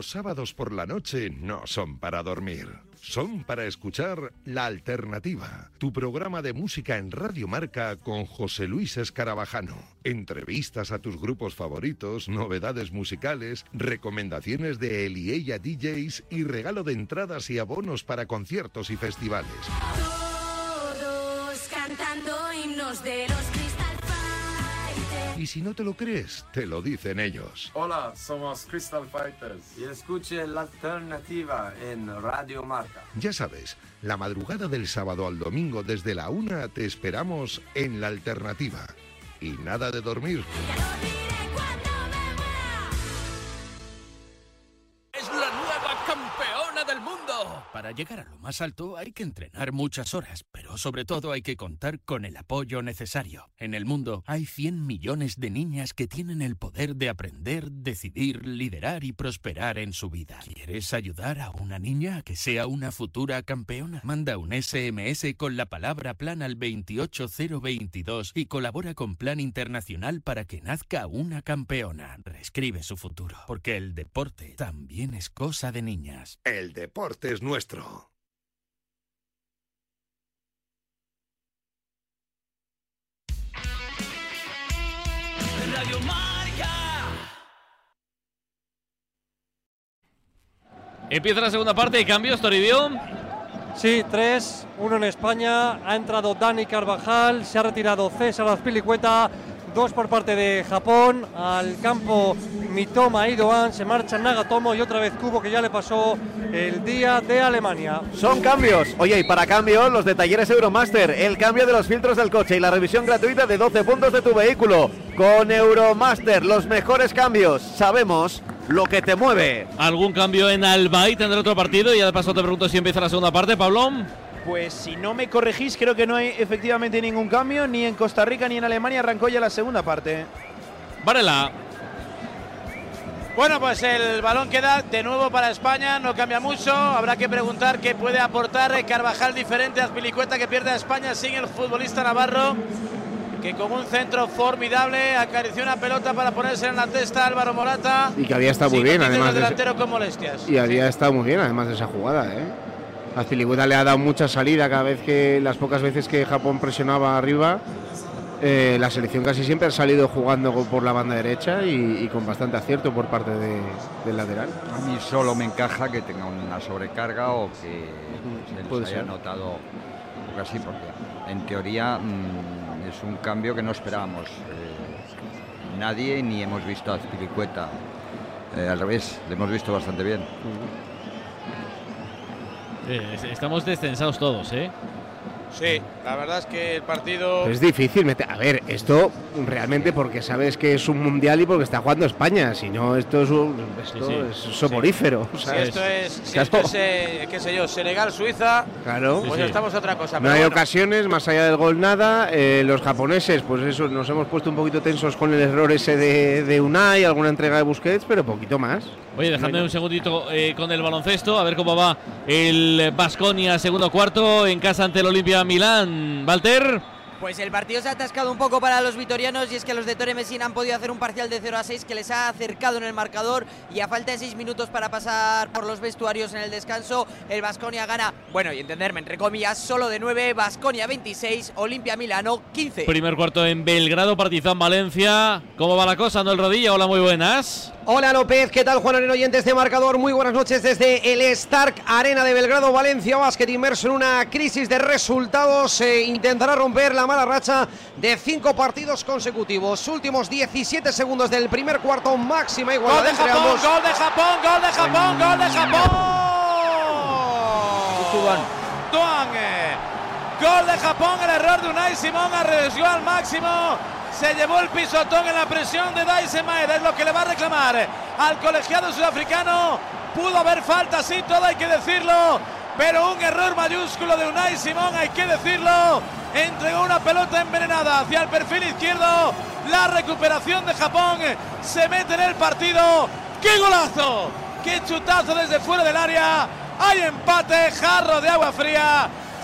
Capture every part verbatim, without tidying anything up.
Los sábados por la noche no son para dormir, son para escuchar La Alternativa, tu programa de música en Radio Marca con José Luis Escarabajano. Entrevistas a tus grupos favoritos, novedades musicales, recomendaciones de él y ella D Js y regalo de entradas y abonos para conciertos y festivales. Todos cantando himnos de los Crystal Fighters. Y si no te lo crees, te lo dicen ellos. Hola, somos Crystal Fighters. Y escuche La Alternativa en Radio Marca. Ya sabes, la madrugada del sábado al domingo desde la una te esperamos en La Alternativa. Y nada de dormir. Ya lo diré cuando me muera. ¡Es la nueva campeona del mundo! Para llegar a lo más alto hay que entrenar muchas horas, pero sobre todo hay que contar con el apoyo necesario. En el mundo hay cien millones de niñas que tienen el poder de aprender, decidir, liderar y prosperar en su vida. ¿Quieres ayudar a una niña a que sea una futura campeona? Manda un ese eme ese con la palabra plan al veintiocho cero veintidós y colabora con Plan Internacional para que nazca una campeona. Reescribe su futuro, porque el deporte también es cosa de niñas. El deporte es nuestro. Radio Marca. Empieza la segunda parte y cambios, Toribio. Sí, tres, uno en España, ha entrado Dani Carvajal, se ha retirado César Azpilicueta, dos por parte de Japón, al campo Mitoma y Doan, se marcha Nagatomo y otra vez Kubo, que ya le pasó el día de Alemania. Son cambios, oye, y para cambio los de Talleres Euromaster, el cambio de los filtros del coche y la revisión gratuita de doce puntos de tu vehículo. Con Euromaster, los mejores cambios, sabemos lo que te mueve. ¿Algún cambio en Albay? ¿Tendrá otro partido? Y ya de paso te pregunto si empieza la segunda parte, Pablo. Pues si no me corregís, creo que no hay efectivamente ningún cambio, ni en Costa Rica ni en Alemania. Arrancó ya la segunda parte. Varela. Bueno, pues el balón queda de nuevo para España, no cambia mucho. Habrá que preguntar qué puede aportar Carvajal diferente a Azpilicueta, que pierde a España sin el futbolista navarro, que con un centro formidable acarició una pelota para ponerse en la testa a Álvaro Morata. Y que había estado muy bien, además. El delantero de... con molestias. Y había estado muy bien, además de esa jugada, ¿eh? Azpilicueta le ha dado mucha salida cada vez que, las pocas veces que Japón presionaba arriba. Eh, la selección casi siempre ha salido jugando por la banda derecha y, y con bastante acierto por parte de, del lateral. A mí solo me encaja que tenga una sobrecarga o que se Puede les haya ser. notado así, porque en teoría mmm, es un cambio que no esperábamos eh, nadie, ni hemos visto a Azpilicueta. Eh, al revés, le hemos visto bastante bien. Eh, estamos descensados todos, ¿eh? Sí, la verdad es que el partido... Es difícil meter. A ver, esto realmente porque sabes que es un mundial y porque está jugando España. Si no, esto es, un, esto sí, es soporífero. Sí. ¿sabes? Si esto es, si Claro. esto es eh, qué sé yo, Senegal, Suiza, Claro. pues Sí, sí. estamos a otra cosa. No pero hay bueno. ocasiones, más allá del gol nada. Eh, los japoneses, pues eso, nos hemos puesto un poquito tensos con el error ese de, de Unai, alguna entrega de Busquets, pero poquito más. Oye, dejadme un segundito eh, con el baloncesto, a ver cómo va el Baskonia segundo cuarto en casa ante el Olimpia Milán. Walter. Pues el partido se ha atascado un poco para los vitorianos, y es que los de Tore Messina han podido hacer un parcial de cero a seis que les ha acercado en el marcador, y a falta de seis minutos para pasar por los vestuarios en el descanso, el Baskonia gana, bueno, y entenderme entre comillas, solo de nueve. Baskonia veintiséis, Olimpia Milano quince. Primer cuarto en Belgrado, Partizan Valencia. ¿Cómo va la cosa, Noel Rodilla? Hola, muy buenas. Hola López, ¿qué tal Juan Areno, oyentes de Marcador? Muy buenas noches desde el Stark Arena de Belgrado. Valencia Basket, inmerso en una crisis de resultados, eh, intentará romper la mala racha de cinco partidos consecutivos. Últimos diecisiete segundos del primer cuarto, máxima igualdad Gol de entre Japón, ambos. gol de Japón, gol de Japón, gol de Japón. Duan, eh. Gol de Japón, el error de Unai Simón, arriesgó al máximo. Se llevó el pisotón en la presión de Daise Maeda, es lo que le va a reclamar al colegiado sudafricano. Pudo haber falta, sí, todo hay que decirlo, pero un error mayúsculo de Unai Simón, hay que decirlo. Entregó una pelota envenenada hacia el perfil izquierdo. La recuperación de Japón se mete en el partido. ¡Qué golazo! ¡Qué chutazo desde fuera del área! Hay empate, jarro de agua fría.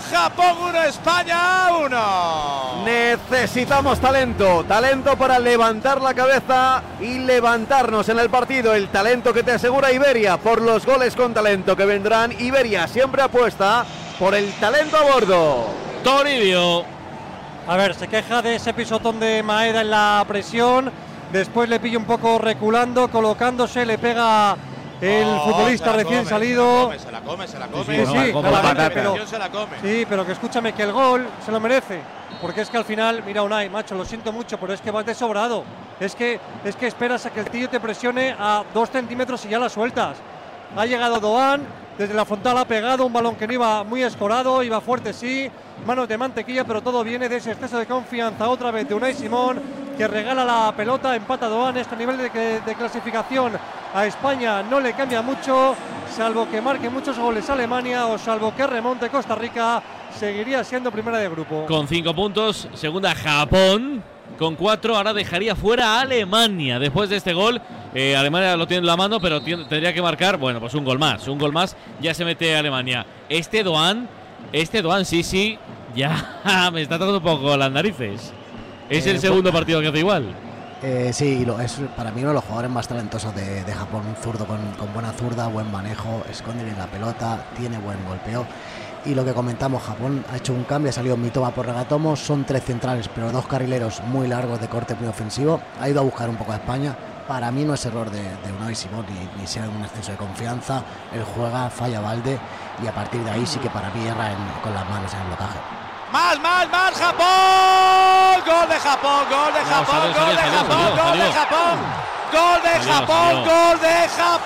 Japón uno, España uno. Necesitamos talento, talento para levantar la cabeza y levantarnos en el partido. El talento que te asegura Iberia por los goles con talento que vendrán. Iberia siempre apuesta por el talento a bordo. Toribio. A ver, se queja de ese pisotón de Maeda en la presión. Después le pilla un poco reculando, colocándose, le pega el Oh, futbolista se la recién come, salido. Se la come, se la come, Sí, se la come. sí, Como claramente, patata. pero, Se la come. sí, pero que escúchame, que el gol se lo merece. Porque es que al final, mira Unai, macho, lo siento mucho, pero es que vas de sobrado. Es que, es que esperas a que el tío te presione a dos centímetros y ya la sueltas. Ha llegado Doan, desde la frontal ha pegado un balón que no iba muy escorado, iba fuerte sí, manos de mantequilla, pero todo viene de ese exceso de confianza otra vez de Unai Simón, que regala la pelota, empata Doan. Este nivel de, de clasificación a España no le cambia mucho, salvo que marque muchos goles Alemania o salvo que remonte Costa Rica, seguiría siendo primera de grupo. Con cinco puntos, segunda Japón. Con cuatro, ahora dejaría fuera a Alemania. Después de este gol, eh, Alemania lo tiene en la mano, pero tiene, tendría que marcar, bueno, pues un gol más. Un gol más, ya se mete Alemania. Este Doan, este Doan, sí, sí, ya me está tocando un poco las narices. Es Eh, el segundo partido que hace igual. Eh, sí, lo, es para mí uno de los jugadores más talentosos de, de Japón. Un zurdo con, con buena zurda, buen manejo, esconde bien la pelota, tiene buen golpeo. Y lo que comentamos, Japón ha hecho un cambio, ha salido Mitoma por Regatomo, son tres centrales, pero dos carrileros muy largos de corte muy ofensivo. Ha ido a buscar un poco a España. Para mí no es error de, de Unai Simón ni, ni sea un exceso de confianza. Él juega, falla Valde y a partir de ahí sí que para mí erra en- con las manos en el blocaje. Más, más, más, Japón. Gol de Japón, gol de No, Japón, salió, gol salió, de salió, Japón, salió, gol de salió. Japón. Gol de Salió, Japón, salió. gol de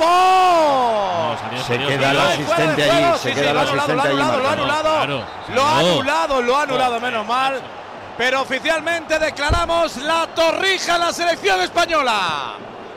Japón. Salió, Se salió, queda salió. el asistente Fuera de allí, juego, se sí, queda sí, el lo ha anulado, asistente allí lo ha anulado, lo ha marcando. anulado. Claro, Lo ha salió. anulado, lo ha anulado, Joder, menos mal. Pero oficialmente declaramos la torrija en la selección española.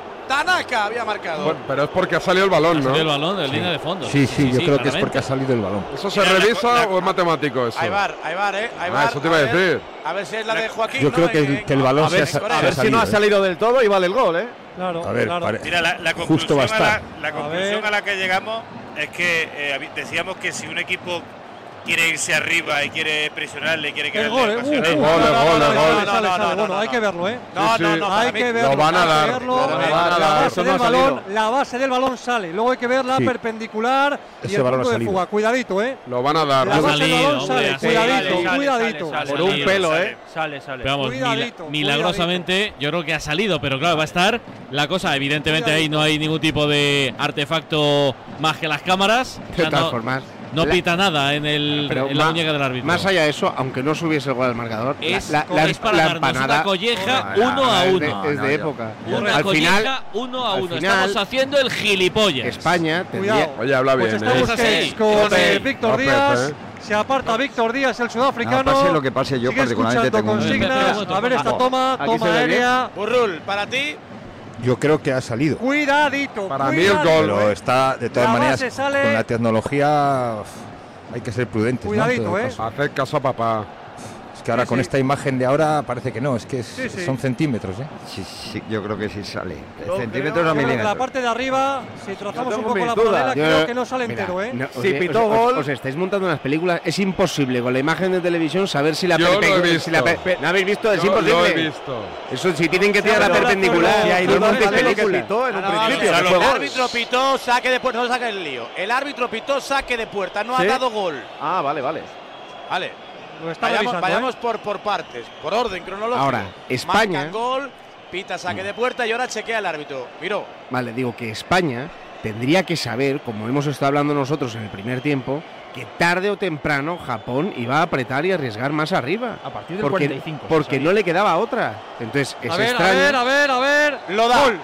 Tanaka había marcado. Bueno, pero es porque ha salido el balón, ¿no? Salió el balón de línea de fondo. Sí, sí, yo creo que es claramente. porque ha salido el balón. ¿Eso se Mira, la revisa co- la- o es matemático eso? Hay bar, hay bar, eh. Hay Ah, bar. eso te iba a ver, decir. A ver si es la de Joaquín. Yo ¿no? creo que el, En- que el balón a se ver, ha, sa- Corea. A se ha ver si no ha ¿eh? salido del todo y vale el gol, ¿eh? Claro, A ver, claro. pare- Mira, la, la justo conclusión, va a a la, estar. la A conclusión ver. a la que llegamos es que eh, habi- decíamos que si un equipo quiere irse arriba y quiere presionarle, quiere El crearle gol, eh. Uh, ocasiones, uh, Gol, no, no, gol, no, no, gol. sale, No, sale, no, sale. no, Bueno, no, hay no. que verlo, ¿eh? No, Sí, no, sí. no. para Hay mí- que verlo, Lo van a hay que dar. verlo. Lo van a La dar. base Eso no del ha salido. balón, la base del balón sale. Luego hay que ver la Sí. perpendicular y Ese el balón punto ha de salido. fuga. Cuidadito, ¿eh? Lo van a dar. La Ha base del salido, balón hombre, sale. ha salido. Cuidadito, Sale, sale, cuidadito. sale, Por un sale, pelo, sale, ¿eh? Sale, sale. Pero vamos, Cuidadito, mila- milagrosamente, yo creo que ha salido, pero claro, va a estar la cosa. Evidentemente ahí no hay ningún tipo de artefacto más que las cámaras. O De sea, todas no, formas. no la- pita nada en, el, Pero en la ma- muñeca del árbitro. Más allá de eso, aunque no subiese el gol al marcador, Es, la, la, es para la darnos empanada una colleja No, no, uno a es uno. de, es de No, no, época. Una al colleja final, uno a al uno. final, Estamos haciendo el gilipollas. España tendría. Cuidado. Oye, habla Pues bien, estamos ¿eh? que- Es así, con es así. eh, Víctor López, Díaz. ¿eh? Se aparta Víctor Díaz, el sudafricano. No, pase lo que pase, yo Sigue particularmente escuchando tengo un- consignas. Espera, espera, A ver esta espera. toma, Aquí se toma ve bien. aérea. Burrul, para ti. Yo creo que ha salido. Cuidadito. Para mí el cuidadito, gol, Pero eh. está, de todas La maneras, base sale- con la tecnología uf, hay que ser prudentes. ¿no? En Cuidadito, todo ¿eh? caso. Hacer caso a papá. Es que ahora Sí, con sí. esta imagen de ahora parece que no, es que es- Sí, sí. son centímetros, ¿eh? Sí, sí, yo creo que sí sale. Yo Centímetros creo- a Yo creo que milímetros. la parte de arriba, si trazamos Yo un tengo poco mis la dudas. paralela, Yo- creo que no sale Mira, entero, ¿eh? no, Si os- pitó os- gol- Os estáis montando unas películas. Es imposible con la imagen de televisión saber si la Yo lo he perpe- visto. si la per- pe- ¿No habéis visto? Es Yo imposible. lo he visto. Eso si tienen que tirar la pero- perpendicular. pero- Si hay pero- dos montes pero- pero- películas. pitó en un No, no, principio. no, que el fue gol. árbitro pitó saque de puerta, no saque el lío. El árbitro pitó saque de puerta, no ha ¿Sí? dado gol. Ah, vale, vale. Vale. Lo está Vayamos, revisando, vayamos ¿eh? por, por partes, por orden cronológico. Ahora, España- Marcan gol, pita saque de puerta y ahora chequea el árbitro. Miró. Vale, digo que España tendría que saber, como hemos estado hablando nosotros en el primer tiempo, que tarde o temprano Japón iba a apretar y arriesgar más arriba. A partir del porque, cuarenta y cinco, Porque sí, no le quedaba otra. Entonces, es A ver, a extraño. ver, a ver, a ver. Lo da. Gol.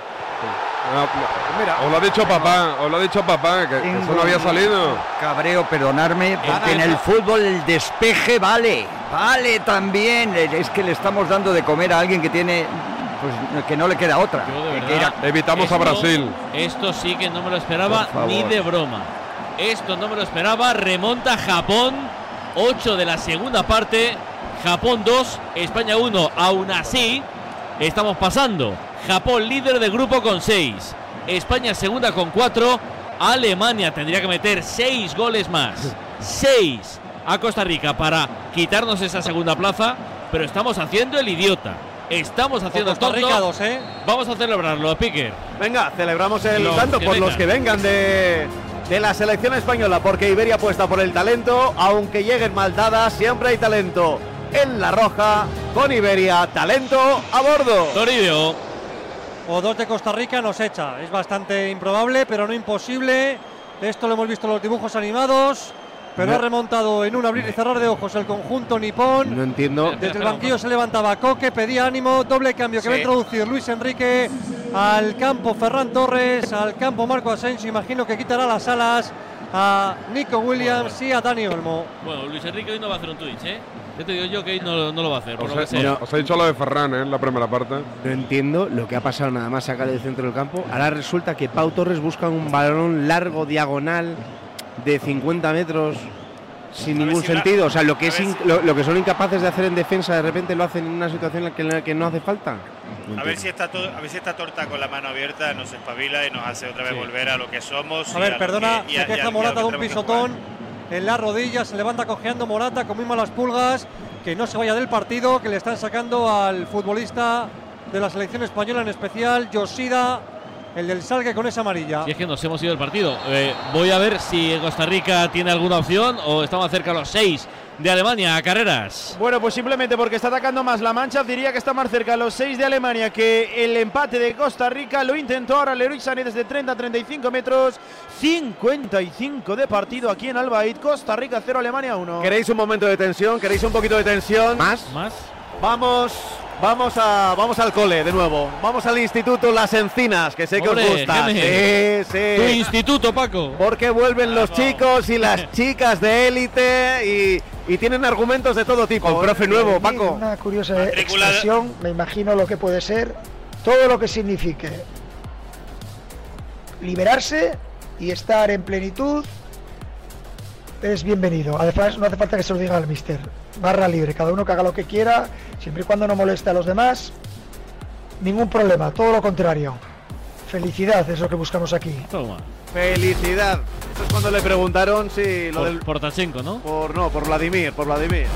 Mira, os lo ha dicho papá, os lo ha dicho papá, que Tengo eso no había salido. Cabreo, perdonarme, porque en el fútbol el despeje vale, vale también. Es que le estamos dando de comer a alguien que tiene, pues que no le queda otra. Yo de Que verdad, era- Evitamos a esto- Brasil. Esto sí que no me lo esperaba Por favor. ni de broma. Esto no me lo esperaba. Remonta Japón. ocho de la segunda parte. Japón dos, España uno. Aún así, estamos pasando. Japón líder del grupo con seis. España segunda con cuatro. Alemania tendría que meter seis goles más. seis. a Costa Rica para quitarnos esa segunda plaza, pero estamos haciendo el idiota. Estamos haciendo el Costa tonto. Rica dos, ¿eh? Vamos a celebrarlo, Piquer. Venga, celebramos el Los tanto que por vengan. los que vengan de, de la selección española, porque Iberia apuesta por el talento, aunque lleguen mal dadas, siempre hay talento en la roja, con Iberia, talento a bordo. Toribio. O dos de Costa Rica nos echa. Es bastante improbable, pero no imposible. Esto lo hemos visto en los dibujos animados. Pero No. ha remontado en un abrir y cerrar de ojos el conjunto nipón. No entiendo. Desde el banquillo se levantaba Coque, pedía ánimo, doble cambio que Sí. va a introducir Luis Enrique al campo Ferran Torres, al campo Marco Asensio, imagino que quitará las alas a Nico Williams y a Dani Olmo. Bueno, Luis Enrique hoy no va a hacer un Twitch, ¿eh? Yo te digo yo que hoy no, no lo va a hacer, por Os lo he, que sea. os- os he dicho lo de Ferran, ¿eh? En la primera parte. No entiendo lo que ha pasado nada más sacar del centro del campo. Ahora resulta que Pau Torres busca un balón largo, diagonal, de cincuenta metros, sin ningún si la- sentido. O sea, lo que, a es ver in- si- lo, lo que son incapaces de hacer en defensa, de repente lo hacen en una situación en la que, en la que no hace falta. No A entiendo. ver si está to- a ver si esta torta con la mano abierta nos espabila y nos hace otra vez Sí. volver a lo que somos. A y ver, lo perdona, que- y a- se y a- y queja a Morata lo de que un tenemos que jugar. pisotón en la rodilla, se levanta cojeando Morata con muy malas pulgas, que no se vaya del partido, que le están sacando al futbolista de la selección española, en especial Yoshida, el del Salgue con esa amarilla. Y es que nos hemos ido del partido. Eh, voy a ver si Costa Rica tiene alguna opción o estamos cerca a los seis de Alemania. Carreras. Bueno, pues simplemente porque está atacando más la Mancha, diría que está más cerca a los seis de Alemania que el empate de Costa Rica. Lo intentó ahora Leroy Sané desde treinta a treinta y cinco metros. cincuenta y cinco de partido aquí en Albaid. Costa Rica cero, Alemania uno. ¿Queréis un momento de tensión? ¿Queréis un poquito de tensión? ¿Más? ¿Más? Vamos, vamos, a, vamos al cole de nuevo. Vamos al Instituto Las Encinas, que sé que Hombre, os gusta. Jaime. Sí, sí. Tu instituto, Paco. Porque vuelven los chicos y las chicas de élite y, y tienen argumentos de todo tipo. Con profe nuevo, Paco. Una curiosa Matrícula- expresión, me imagino lo que puede ser, todo lo que signifique liberarse y estar en plenitud es bienvenido. Además, no hace falta que se lo diga al mister. Barra libre, cada uno que haga lo que quiera, siempre y cuando no moleste a los demás, ningún problema, todo lo contrario. Felicidad es lo que buscamos aquí. Toma. Felicidad. Eso es cuando le preguntaron si lo Por, del. por Tachenko, ¿no? Por no, por Vladimir, por Vladimir.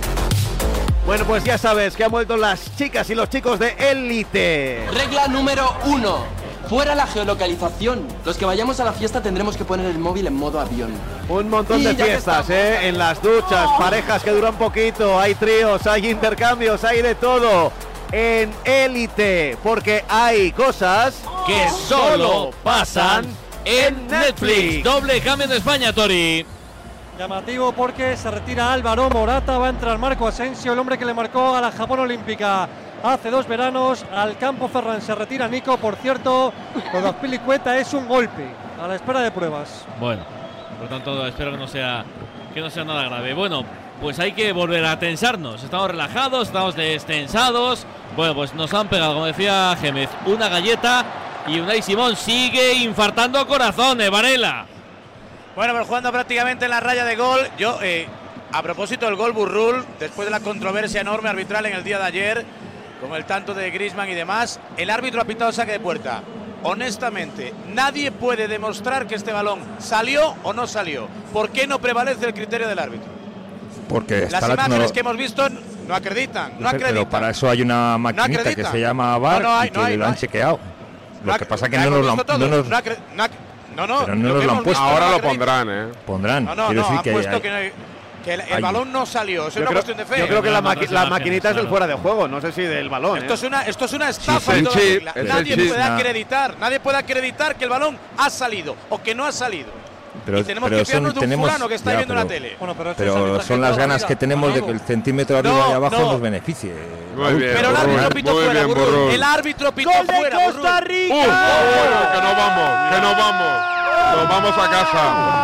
Bueno, pues ya sabes que han vuelto las chicas y los chicos de élite. Regla número uno. Fuera la geolocalización. Los que vayamos a la fiesta tendremos que poner el móvil en modo avión. Un montón Y de ya que fiestas, estamos- ¿eh? En las duchas, parejas que duran poquito, hay tríos, hay intercambios, hay de todo. En élite, porque hay cosas Que solo pasan en Netflix. Doble cambio de España, Tori. Llamativo porque se retira Álvaro Morata, va a entrar Marco Asensio, el hombre que le marcó a la Japón Olímpica hace dos veranos. Al campo Ferran se retira Nico, por cierto, lo de Azpilicueta es un golpe, a la espera de pruebas. Bueno, por tanto espero que no sea que no sea nada grave. Bueno, pues hay que volver a tensarnos. Estamos relajados, estamos destensados. Bueno, pues nos han pegado, como decía Gémez, una galleta y Unai Simón sigue infartando corazones, Varela. Bueno, pues jugando prácticamente en la raya de gol. Yo, eh, a propósito del gol Burrul, después de la controversia enorme arbitral en el día de ayer, con el tanto de Griezmann y demás, el árbitro ha pitado saque de puerta. Honestamente, nadie puede demostrar que este balón salió o no salió. ¿Por qué no prevalece el criterio del árbitro? Porque Las está la imágenes tecnolo- que hemos visto no acreditan, no Yo sé, pero acreditan. para eso hay una maquinita que acredita. se llama V A R No, no hay, y que no hay, lo no han hay. chequeado. Lo No que ac- pasa es que ya no hemos nos lo visto han, todo. no nos- No acre- no ac- no, no, pero no lo nos que lo han hemos puesto. visto Ahora no lo acredita. pondrán, ¿eh? Pondrán. No, no, Quiero no, decir han que puesto hay- que, no- que el, el hay- balón no salió, es Yo una creo, cuestión de fe. yo creo que la, Mandando maqui- otras la imágenes, maquinita es del claro. fuera de juego, no sé si del balón. Esto ¿eh? es una, esto es una estafa Sí, en toda sí, regla. es el Nadie chip. puede Nah. acreditar, nadie puede acreditar que el balón ha salido o que no ha salido. Pero, y tenemos pero que fiarnos de un tenemos, fulano que está ya, viendo pero, la tele. Bueno, pero, esto es pero arbitraje son las toda la ganas vida. que tenemos de que el centímetro arriba No, y abajo no. nos beneficie. Muy bien, Pero el Burrul, árbitro pitó muy fuera, bien, Burrul. Burrul. El árbitro pitó ¡Gol de fuera, Costa Burrul. Rica! ¡Uh! Bueno, que no vamos, que no vamos. Nos vamos a casa.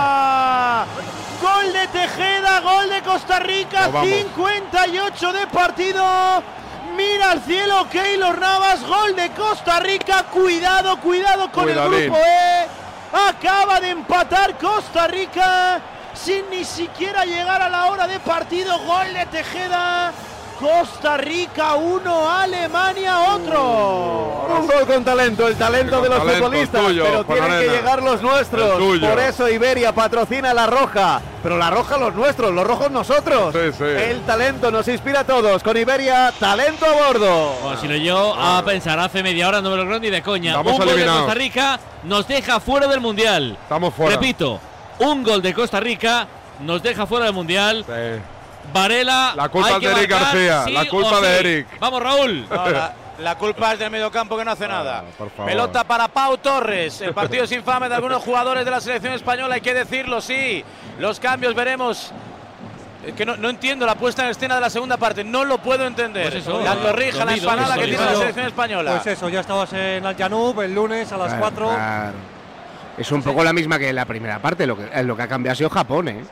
Ah, Gol de Tejeda, gol de Costa Rica, Nos vamos. cincuenta y ocho de partido. Mira al cielo, Keylor Navas, gol de Costa Rica. Cuidado, cuidado con Cuidadín. el grupo E. Acaba de empatar Costa Rica sin ni siquiera llegar a la hora de partido. Gol de Tejeda. Costa Rica uno, Alemania otro. Ahora fútbol con talento, el talento de los talento, futbolistas, tuyo, pero Juan tienen Arena. que llegar los nuestros. Por eso Iberia patrocina la Roja, pero la Roja los nuestros, los rojos nosotros. Sí, sí. El talento nos inspira a todos. Con Iberia, talento a bordo. Bueno, si lo yo a pensar hace media hora no me lo creo ni de coña. Estamos un gol de eliminados. Costa Rica nos deja fuera del Mundial. Estamos fuera. Repito, un gol de Costa Rica nos deja fuera del Mundial. Sí. Varela, La culpa hay es que de Eric marcar, García, sí la culpa o de sí. Eric. Vamos, Raúl. No, la, la culpa es del mediocampo que no hace nada. por favor. Pelota para Pau Torres. El partido es infame de algunos jugadores de la selección española, hay que decirlo, sí. Los cambios veremos. Es que no, no entiendo la puesta en escena de la segunda parte, no lo puedo entender. Pues eso, la torrija, la dormido, empanada que dormido. tiene la selección española. Pues eso, ya estabas en Al Janub el lunes a las Claro, cuatro. claro. Es un poco la misma que en la primera parte. Lo que, lo que ha cambiado ha sido Japón, ¿eh?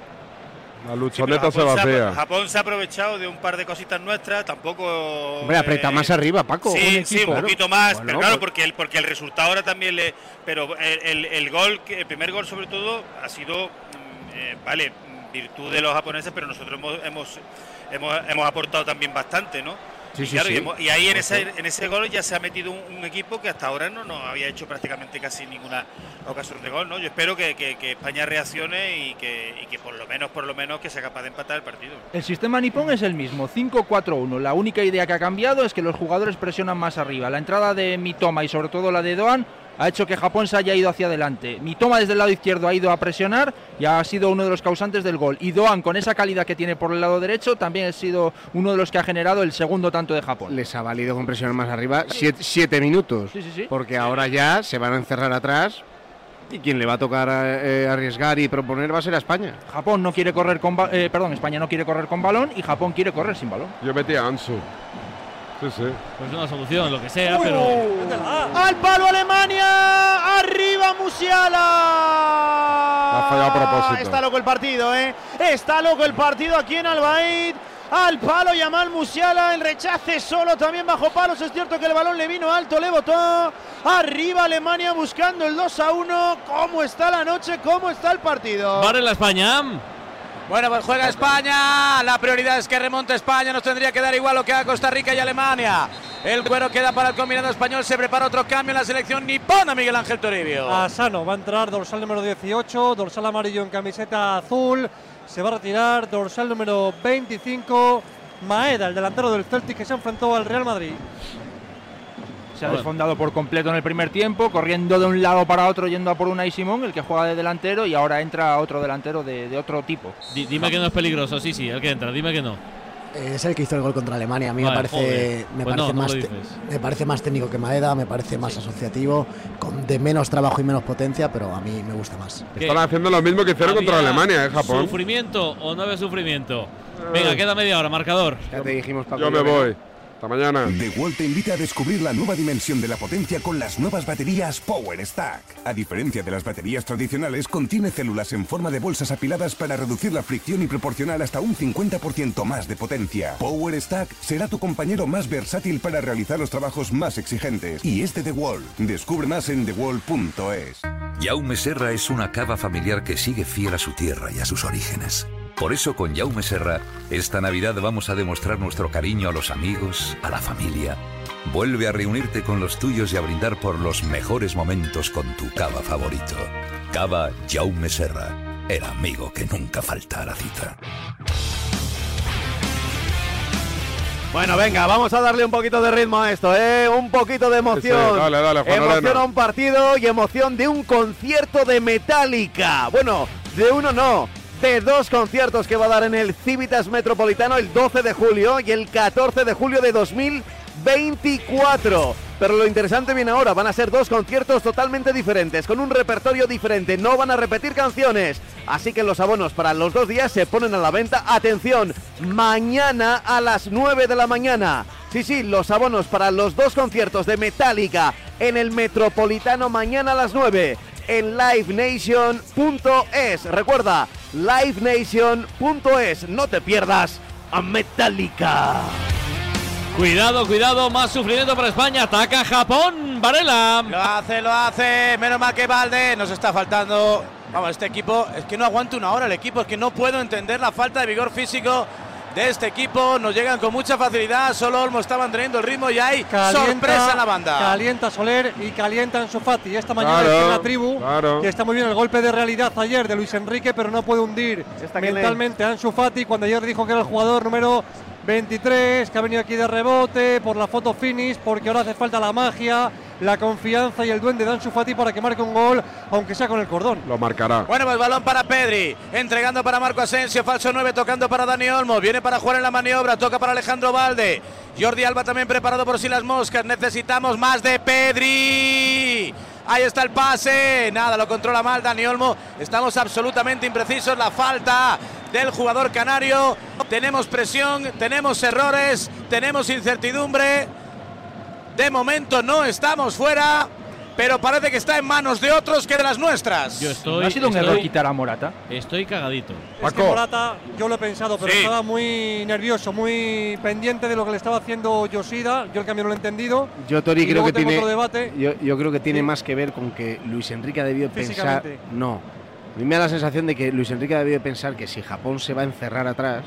La Sí, luchoneta pero se Japón, se vacía. ha, Japón se ha aprovechado de un par de cositas nuestras, tampoco. Hombre, aprieta eh, más arriba, Paco. Sí, un sí, equipo. un poquito más, Bueno, pero claro, pues- porque el, porque el resultado ahora también le. Pero el, el, el gol, que- el primer gol sobre todo, ha sido, mm, eh, vale, virtud de los japoneses, pero nosotros hemos, hemos, hemos, hemos aportado también bastante, ¿no? Sí, y, sí, claro, sí. y, hemos- y ahí en Pues ese, sí. en ese gol ya se ha metido un, un equipo que hasta ahora no nos había hecho prácticamente casi ninguna ocasión de gol, ¿no? Yo espero que, que, que España reaccione y que, y que por lo menos, por lo menos, que sea capaz de empatar el partido. El sistema nipón es el mismo, cinco cuatro uno. La única idea que ha cambiado es que los jugadores presionan más arriba. La entrada de Mitoma y sobre todo la de Doan ha hecho que Japón se haya ido hacia adelante. Mitoma desde el lado izquierdo ha ido a presionar y ha sido uno de los causantes del gol. Y Doan, con esa calidad que tiene por el lado derecho, también ha sido uno de los que ha generado el segundo tanto de Japón. Les ha valido con presionar más arriba siete, siete minutos. Sí, sí, sí. Porque ahora ya se van a encerrar atrás y quien le va a tocar eh, arriesgar y proponer va a ser a España. Japón no quiere correr con ba- eh, perdón, España no quiere correr con balón y Japón quiere correr sin balón. Yo metí a Ansu. Sí, sí. Pues una solución, lo que sea, pero. ¡Al palo Alemania! ¡Arriba Musiala! Ha fallado a propósito. Está loco el partido, ¿eh? Está loco el partido aquí en Albaid. Al palo Yamal Musiala, el rechace solo también bajo palos. Es cierto que el balón le vino alto, le botó. Arriba Alemania buscando el dos a uno. ¿Cómo está la noche? ¿Cómo está el partido? Varela España. Bueno, pues juega España. La prioridad es que remonte España. Nos tendría que dar igual lo que haga Costa Rica y Alemania. El cuero queda para el combinado español. Se prepara otro cambio en la selección nipona, Miguel Ángel Toribio. Asano va a entrar dorsal número dieciocho, dorsal amarillo en camiseta azul. Se va a retirar dorsal número veinticinco, Maeda, el delantero del Celtic que se enfrentó al Real Madrid. Se ha desfondado por completo en el primer tiempo, corriendo de un lado para otro, yendo a por Unai Simón, el que juega de delantero, y ahora entra otro delantero de, de otro tipo. Di- dime que no es peligroso, sí, sí, el que entra, dime que no. Eh, Es el que hizo el gol contra Alemania. A mí Vale, me parece, joder. me, Pues parece no, no más lo te- dices. me parece más técnico que Maeda, me parece más asociativo, con de menos trabajo y menos potencia, pero a mí me gusta más. Están haciendo lo mismo que hicieron contra ¿Había Alemania, ¿eh, Japón? ¿Sufrimiento o no había sufrimiento? Venga, queda media hora, marcador. Ya te dijimos, Paco. Yo me voy. Hasta mañana. DeWalt te invita a descubrir la nueva dimensión de la potencia con las nuevas baterías Power Stack. A diferencia de las baterías tradicionales, contiene células en forma de bolsas apiladas para reducir la fricción y proporcionar hasta un cincuenta por ciento más de potencia. Power Stack será tu compañero más versátil para realizar los trabajos más exigentes. Y es de DeWalt. Descubre más en dewalt punto es. Jaume Serra es una cava familiar que sigue fiel a su tierra y a sus orígenes. Por eso con Jaume Serra, esta Navidad vamos a demostrar nuestro cariño a los amigos, a la familia. Vuelve a reunirte con los tuyos y a brindar por los mejores momentos con tu cava favorito. Cava Jaume Serra, el amigo que nunca falta a la cita. Bueno, venga, vamos a darle un poquito de ritmo a esto, ¿eh? Un poquito de emoción. Sí, sí, dale, dale, Juan emoción Arena. a un partido y emoción de un concierto de Metallica. Bueno, de uno no, de dos conciertos que va a dar en el Civitas Metropolitano el doce de julio y el catorce de julio de dos mil veinticuatro. Pero lo interesante viene ahora, van a ser dos conciertos totalmente diferentes, con un repertorio diferente, no van a repetir canciones. Así que los abonos para los dos días se ponen a la venta. Atención, mañana a las nueve de la mañana. Sí, sí, los abonos para los dos conciertos de Metallica en el Metropolitano mañana a las nueve en live nation punto es. Recuerda, live nation punto es. No te pierdas a Metallica. Cuidado, cuidado, más sufrimiento para España. Ataca Japón, Varela. Lo hace, lo hace. Menos mal que Valde. Nos está faltando. Vamos, este equipo es que no aguanta una hora el equipo. Es que no puedo entender la falta de vigor físico de este equipo. Nos llegan con mucha facilidad. Solo Olmo está manteniendo el ritmo y hay Calienta, sorpresa en la banda. Calienta Soler y calienta Ansu Fati. Esta mañana Claro, es en la tribu. claro. Que está muy bien el golpe de realidad ayer de Luis Enrique, pero no puede hundir mentalmente a Ansu Fati cuando ayer dijo que era el jugador número veintitrés, que ha venido aquí de rebote por la foto finish, porque ahora hace falta la magia, la confianza y el duende de Ansu Fati para que marque un gol, aunque sea con el cordón. Lo marcará. Bueno, pues balón para Pedri, entregando para Marco Asensio, falso nueve, tocando para Dani Olmo, viene para jugar en la maniobra, toca para Alejandro Balde, Jordi Alba también preparado por si las moscas, necesitamos más de Pedri. Ahí está el pase, nada, lo controla mal Dani Olmo, estamos absolutamente imprecisos, la falta del jugador canario, tenemos presión, tenemos errores, tenemos incertidumbre, de momento no estamos fuera, pero parece que está en manos de otros que de las nuestras. Yo estoy, ¿No ha sido un estoy- error quitar a Morata? Estoy cagadito. Es que Morata, yo lo he pensado, pero Sí. estaba muy nervioso, muy pendiente de lo que le estaba haciendo Yoshida. Yo el cambio no lo he entendido. Yo, Tori, Y creo luego que tengo tiene. otro debate. Yo, yo creo que tiene Sí. más que ver con que Luis Enrique ha debido pensar. Físicamente. No. A mí me da la sensación de que Luis Enrique ha debido pensar que si Japón se va a encerrar atrás,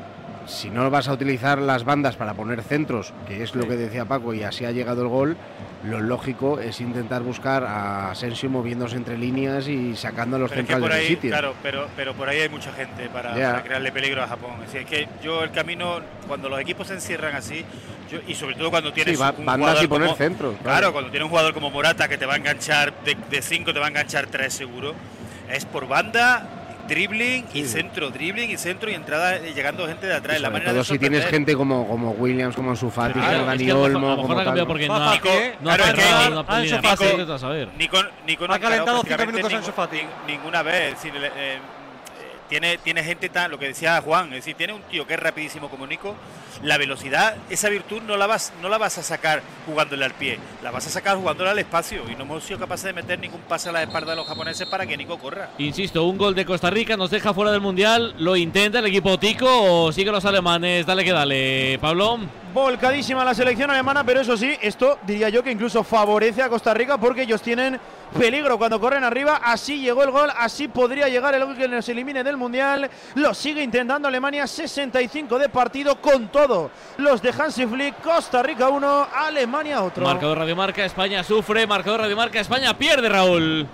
si no vas a utilizar las bandas para poner centros, que es lo que decía Paco, y así ha llegado el gol, lo lógico es intentar buscar a Asensio moviéndose entre líneas y sacando a los Pero es que centrales por del ahí, sitio. claro, pero, pero por ahí hay mucha gente para, Ya. para crearle peligro a Japón. Es, decir, es que yo el camino, cuando los equipos se encierran así, yo- y sobre todo cuando tienes Sí, va- un bandas jugador y poner como, centros, Claro. claro. cuando tienes un jugador como Morata que te va a enganchar, de, de cinco te va a enganchar tres seguro, es por banda, dribbling y Sí. centro, dribbling y centro y entrada eh, llegando gente de atrás. Y La sobre manera todo de si tienes sorprender. gente como, como Williams, como Ansu Fati, Claro, como es Dani que a lo mejor- Olmo, a lo mejor como ha cambiado tal. porque Va no, ha- Fati, ¿eh? no ha Claro, es que cerrado Ansu una Fati. línea de pase, vete a saber. Ni con, ni con Ha un calentado carao cinco minutos prácticamente Ansu Fati. ningún- ninguna vez. Es decir, eh, eh, tiene, tiene gente tan, lo que decía Juan, es decir, tiene un tío que es rapidísimo como Nico. La velocidad, esa virtud no la vas, no la vas a sacar jugándole al pie, la vas a sacar jugándole al espacio. Y no hemos sido capaces de meter ningún pase a la espalda de los japoneses para que Nico corra. Insisto, un gol de Costa Rica nos deja fuera del Mundial. ¿Lo intenta el equipo tico o sigue los alemanes? Dale que dale, Pablo. Volcadísima la selección alemana, pero eso sí, esto diría yo que incluso favorece a Costa Rica porque ellos tienen peligro cuando corren arriba. Así llegó el gol, así podría llegar el gol que nos elimine del Mundial. Lo sigue intentando Alemania, sesenta y cinco de partido con todo. Los de Hansi Flick, Costa Rica uno, Alemania otro. Marcador Radiomarca, España sufre. Marcador Radiomarca, España pierde, Raúl.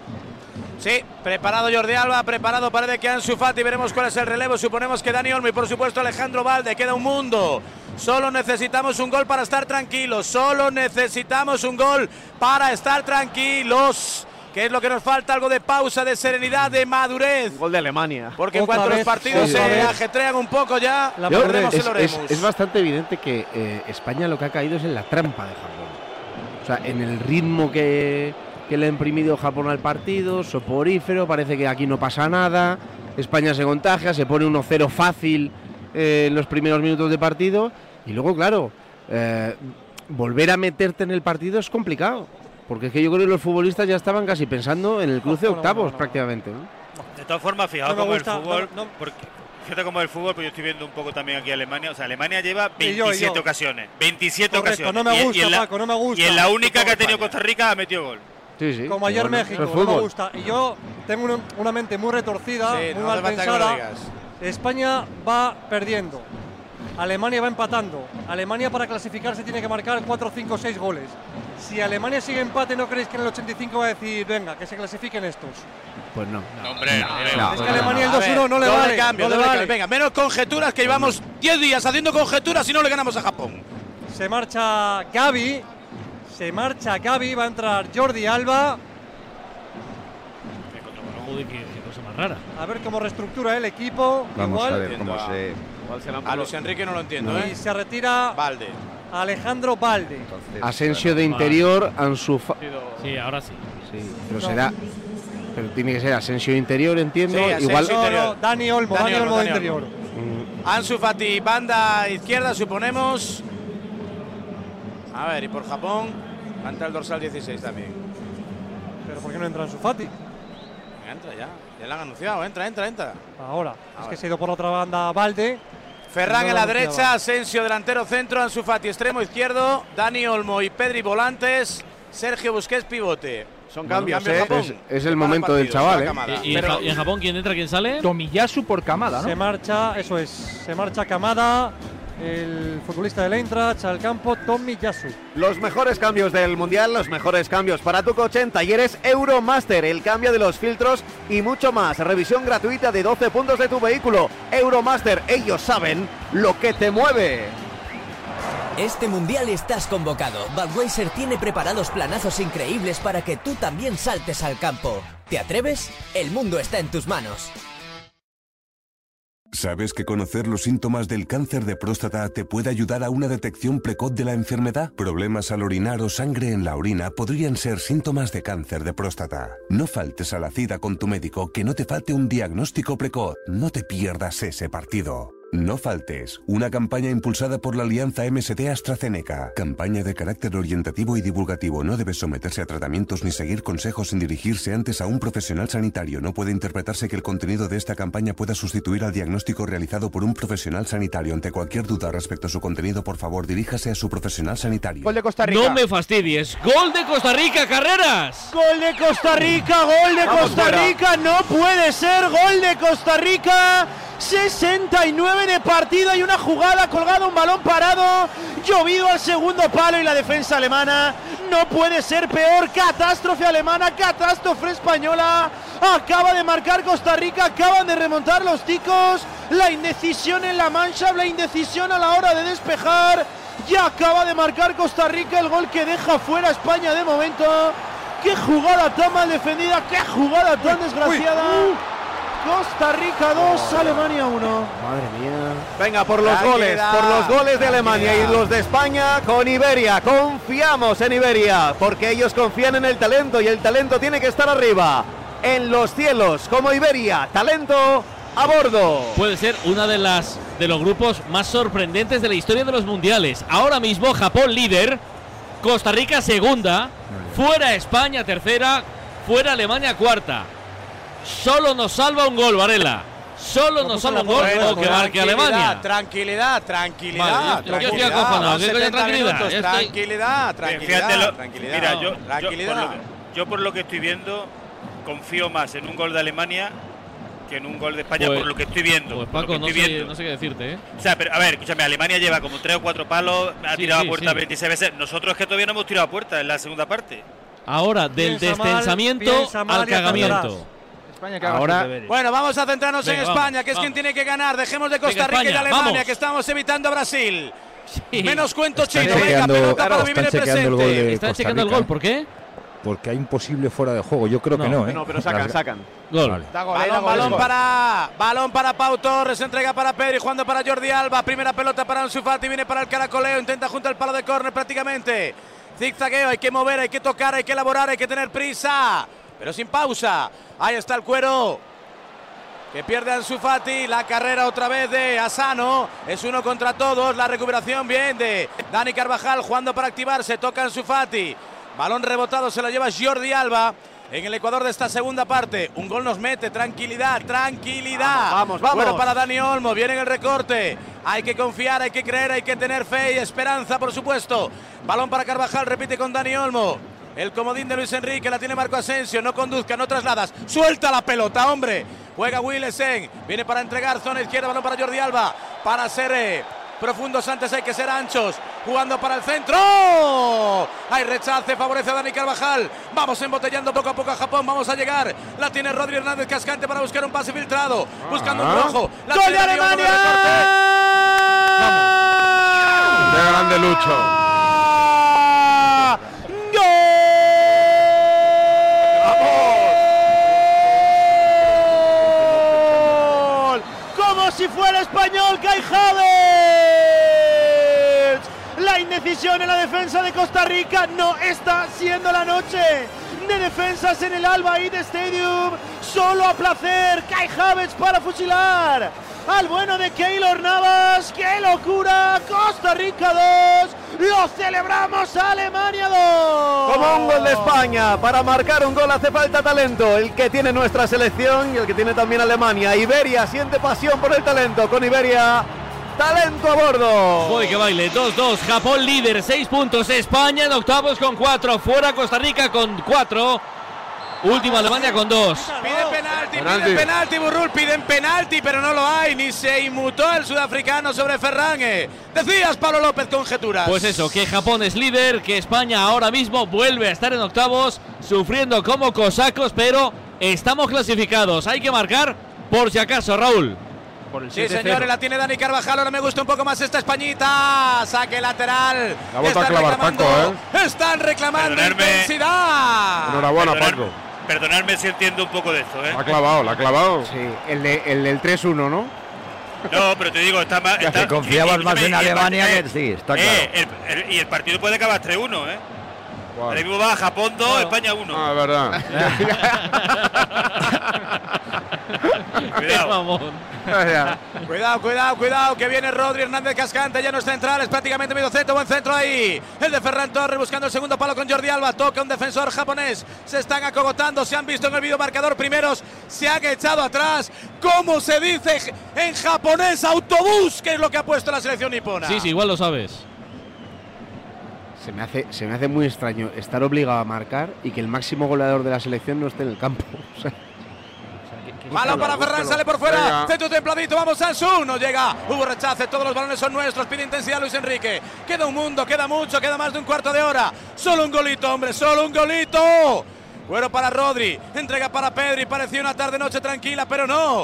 Sí, preparado Jordi Alba, preparado parece que Ansu Fati, veremos cuál es el relevo, suponemos que Dani Olmo y por supuesto Alejandro Balde, queda un mundo. Solo necesitamos un gol para estar tranquilos, solo necesitamos un gol para estar tranquilos. ¿Qué es lo que nos falta? Algo de pausa, de serenidad, de madurez. Gol de Alemania. Porque en Otra cuanto los vez, partidos otra se vez. ajetrean un poco ya, La Yo- perdemos es, el es- Oremus. es bastante evidente que eh, España lo que ha caído es en la trampa de Japón. O sea, en el ritmo que, que le ha imprimido Japón al partido, soporífero, parece que aquí no pasa nada. España se contagia, se pone uno cero fácil eh, en los primeros minutos de partido. Y luego, claro, eh, volver a meterte en el partido es complicado. Porque es que yo creo que los futbolistas ya estaban casi pensando en el cruce No, no, octavos no, no. prácticamente, ¿no? De todas formas, fijaos No me como gusta, el fútbol, no, no. porque fíjate como el fútbol, pues yo estoy viendo un poco también aquí Alemania, o sea, Alemania lleva Y yo, y veintisiete yo. ocasiones, veintisiete Correcto, ocasiones. no me Y- y gusta, en la- Paco, no me gusta. Y en la única Como que ha tenido España. Costa Rica ha metido gol. Sí, sí. Como ayer Bueno, México, eso es no me fútbol. gusta. Y yo tengo una, una mente muy retorcida, Sí, muy no hace mal falta que me lo pensada. digas. España va perdiendo. Alemania va empatando. Alemania para clasificarse tiene que marcar cuatro, cinco, seis goles. Si Alemania sigue empate, ¿no creéis que en el ochenta y cinco va a decir, venga, que se clasifiquen estos? Pues no. Hombre, no, no. Es que Alemania el A dos uno ver, no le doble vale. cambio, no le doble vale. cambio. Venga, menos conjeturas que llevamos diez días haciendo conjeturas y no le ganamos a Japón. Se marcha Gavi. Se marcha Gavi. Va a entrar Jordi Alba. Joder, qué, qué cosa más rara. A ver cómo reestructura el equipo. Vamos Igual. a ver cómo Entiendo, se. A Luis Enrique no lo entiendo, Y ¿eh? se retira Valde. Alejandro Balde. Entonces, Asensio de bueno, interior, Ansu Fa- Sí, ahora sí. Sí, pero No. será. Pero tiene que ser Asensio de interior, entiendo. Sí, Asensio Igual. de No, interior. no, Dani Olmo, Dani Dani Olmo, Olmo de Dani interior. Mm, Ansu Fati, banda izquierda, suponemos. A ver, y por Japón, entra el dorsal dieciséis también. Pero ¿por qué no entra Ansu Fati? Venga, entra ya. Ya lo han anunciado, entra, entra, entra. Ahora. Es Ahora. que se ha ido por la otra banda Balde. Ferran No en lo la anunciaba. derecha, Asensio delantero centro, Ansu Fati extremo izquierdo, Dani Olmo y Pedri volantes, Sergio Busquets pivote. Son cambios, ¿eh? Japón. Es, es el momento del chaval, ¿eh? ¿Y, y, en, ¿Y en Japón quién entra, quién sale? Tomiyasu por Kamada, ¿no? Se marcha, eso es, se marcha Kamada, el futbolista del Eintracht, al campo Tomiyasu. Los mejores cambios del Mundial, los mejores cambios para tu coche en Talleres Euromaster, el cambio de los filtros y mucho más. Revisión gratuita de doce puntos de tu vehículo. Euromaster, ellos saben lo que te mueve. Este mundial estás convocado. Budweiser tiene preparados planazos increíbles para que tú también saltes al campo. ¿Te atreves? El mundo está en tus manos. ¿Sabes que conocer los síntomas del cáncer de próstata te puede ayudar a una detección precoz de la enfermedad? Problemas al orinar o sangre en la orina podrían ser síntomas de cáncer de próstata. No faltes a la cita con tu médico, que no te falte un diagnóstico precoz. No te pierdas ese partido. No faltes, una campaña impulsada por la Alianza M S D AstraZeneca. Campaña de carácter orientativo y divulgativo. No debe someterse a tratamientos ni seguir consejos sin dirigirse antes a un profesional sanitario. No puede interpretarse que el contenido de esta campaña pueda sustituir al diagnóstico realizado por un profesional sanitario. Ante cualquier duda respecto a su contenido, por favor, diríjase a su profesional sanitario. Gol de Costa Rica. No me fastidies. ¡Gol de Costa Rica, Carreras! ¡Gol de Costa Rica! ¡Gol de Vamos Costa fuera. Rica! ¡No puede ser! ¡Gol de Costa Rica! sesenta y nueve de partido y una jugada colgada, un balón parado, llovido al segundo palo y la defensa alemana. No puede ser peor. Catástrofe alemana, catástrofe española. Acaba de marcar Costa Rica, acaban de remontar los ticos. La indecisión en la mancha, la indecisión a la hora de despejar. Ya acaba de marcar Costa Rica el gol que deja fuera a España de momento. ¡Qué jugada tan mal defendida! ¡Qué jugada tan desgraciada! Uy, uy. Costa Rica dos, oh, Alemania uno. Madre mía. Venga, por los goles, por los goles de Alemania y los de España con Iberia. Confiamos en Iberia, porque ellos confían en el talento y el talento tiene que estar arriba, en los cielos, como Iberia. Talento a bordo. Puede ser una de las de los grupos más sorprendentes de la historia de los mundiales. Ahora mismo Japón líder, Costa Rica segunda, fuera España tercera, fuera Alemania cuarta. Solo nos salva un gol, Varela. Solo nos salva un gol o que marque Alemania. Tranquilidad, tranquilidad. Vale, yo, yo estoy acojonado. ¿Qué coño tranquilidad? Minutos, Estoy... Tranquilidad, tranquilidad. Fíjate lo, tranquilidad. Mira, yo, tranquilidad. Yo, por lo que, yo por lo que estoy viendo, confío más en un gol de Alemania que en un gol de España, pues, por lo que estoy viendo. Pues Paco, no sé, no sé qué decirte, ¿eh? O sea, pero a ver, escúchame, Alemania lleva como tres o cuatro palos, ha sí, tirado sí, a puerta sí. veintiséis veces. Nosotros es que todavía no hemos tirado a puerta en la segunda parte. Ahora, del Piensa descensamiento mal, al cagamiento. España que haga Ahora, sus deberes. Bueno, vamos a centrarnos Venga, en vamos, España, que es vamos. quien tiene que ganar. Dejemos de Costa Venga, Rica y de España, Alemania, vamos. que estamos evitando a Brasil. Sí. Menos cuento Están chino, venga, chequeando- pelota claro, para vivir el están chequeando el gol presente. de ¿Están Costa checando el Rica. gol? ¿Por qué? Porque hay un posible fuera de juego. Yo creo No, que no, ¿eh? No, pero sacan, Las- sacan. Gol. Vale. Da gol, da Balón, gol, balón gol. para, balón para Pau Torres, entrega para Pedri, jugando para Jordi Alba, primera pelota para Ansu Fati, viene para el caracoleo, intenta junto al palo de córner prácticamente. Zigzagueo, hay que mover, hay que tocar, hay que elaborar, hay que tener prisa, pero sin pausa. Ahí está el cuero, que pierde Ansu Fati, la carrera otra vez de Asano, es uno contra todos, la recuperación bien de Dani Carvajal, jugando para activarse, toca Ansu Fati, balón rebotado, se lo lleva Jordi Alba. En el Ecuador de esta segunda parte, un gol nos mete, tranquilidad, tranquilidad. Vamos, vamos, vamos. Bueno para Dani Olmo, viene en el recorte. Hay que confiar, hay que creer, hay que tener fe y esperanza, por supuesto. Balón para Carvajal, repite con Dani Olmo. El comodín de Luis Enrique, la tiene Marco Asensio, no conduzca, no trasladas. Suelta la pelota, hombre. Juega Willesen, viene para entregar, zona izquierda, balón para Jordi Alba. Para ser eh, profundos antes hay que ser anchos. Jugando para el centro. Hay rechace, favorece a Dani Carvajal. Vamos embotellando poco a poco a Japón. Vamos a llegar. La tiene Rodri Hernández Cascante para buscar un pase filtrado. Buscando un rojo. La ¡Gol tiene de Dani Olmo en el Alemania! De grande Lucho. ¡Gol! Como si fuera español, Kai Havertz. La indecisión en la defensa de Costa Rica no está siendo la noche de defensas en el Alba Eid Stadium. Solo a placer, Kai Havertz para fusilar al bueno de Keylor Navas. ¡Qué locura! Costa Rica dos, lo celebramos, Alemania dos. Como un gol de España, para marcar un gol hace falta talento, el que tiene nuestra selección y el que tiene también Alemania. Iberia siente pasión por el talento, con Iberia, talento a bordo. Joder, que baile, dos dos, Japón líder, seis puntos, España en octavos con cuatro, fuera Costa Rica con cuatro, Última Alemania con dos. Piden penalti, Penalti. piden penalti, Burrul, piden penalti, pero no lo hay, ni se inmutó el sudafricano sobre Ferran. eh. Decías, Pablo López, conjeturas. Pues eso, que Japón es líder, que España ahora mismo vuelve a estar en octavos, sufriendo como cosacos, pero estamos clasificados. Hay que marcar por si acaso, Raúl. Por el Sí, señores, la tiene Dani Carvajal. Ahora me gusta un poco más esta Españita. Saque lateral. La ha vuelto a Están clavar reclamando, Paco, ¿eh? Están reclamando Perdonadme. intensidad. Enhorabuena, Perdonar- Paco. Perdonadme si entiendo un poco de esto, ¿eh? La ha clavado, la ha clavado. Sí, el, de, el del tres uno, ¿no? No, pero te digo, está más. Ya está- que confiabas y- y- más y- en y el Alemania partido- que sí, está eh, claro. el- el- y el partido puede acabar tres uno, ¿eh? Guau. Ahora mismo va Japón dos, España uno. Ah, es verdad. Cuidado. Mamón. Cuidado, cuidado, cuidado, que viene Rodri Hernández Cascante, ya no es central, es prácticamente medio centro, buen centro ahí. El de Ferran Torres buscando el segundo palo con Jordi Alba, toca un defensor japonés, se están acogotando, se han visto en el vídeo marcador primeros, se han echado atrás, como se dice en japonés, autobús, que es lo que ha puesto la selección nipona. Sí, sí, igual lo sabes. Se me, hace, se me hace muy extraño estar obligado a marcar y que el máximo goleador de la selección no esté en el campo. O sea, Balón para Ferran, sale por fuera. Venga. Centro templadito, vamos Sansu. No llega. Hubo rechace, todos los balones son nuestros. Pide intensidad Luis Enrique. Queda un mundo, queda mucho, queda más de un cuarto de hora. Solo un golito, hombre, solo un golito. Bueno para Rodri. Entrega para Pedri. Parecía una tarde-noche tranquila, pero no.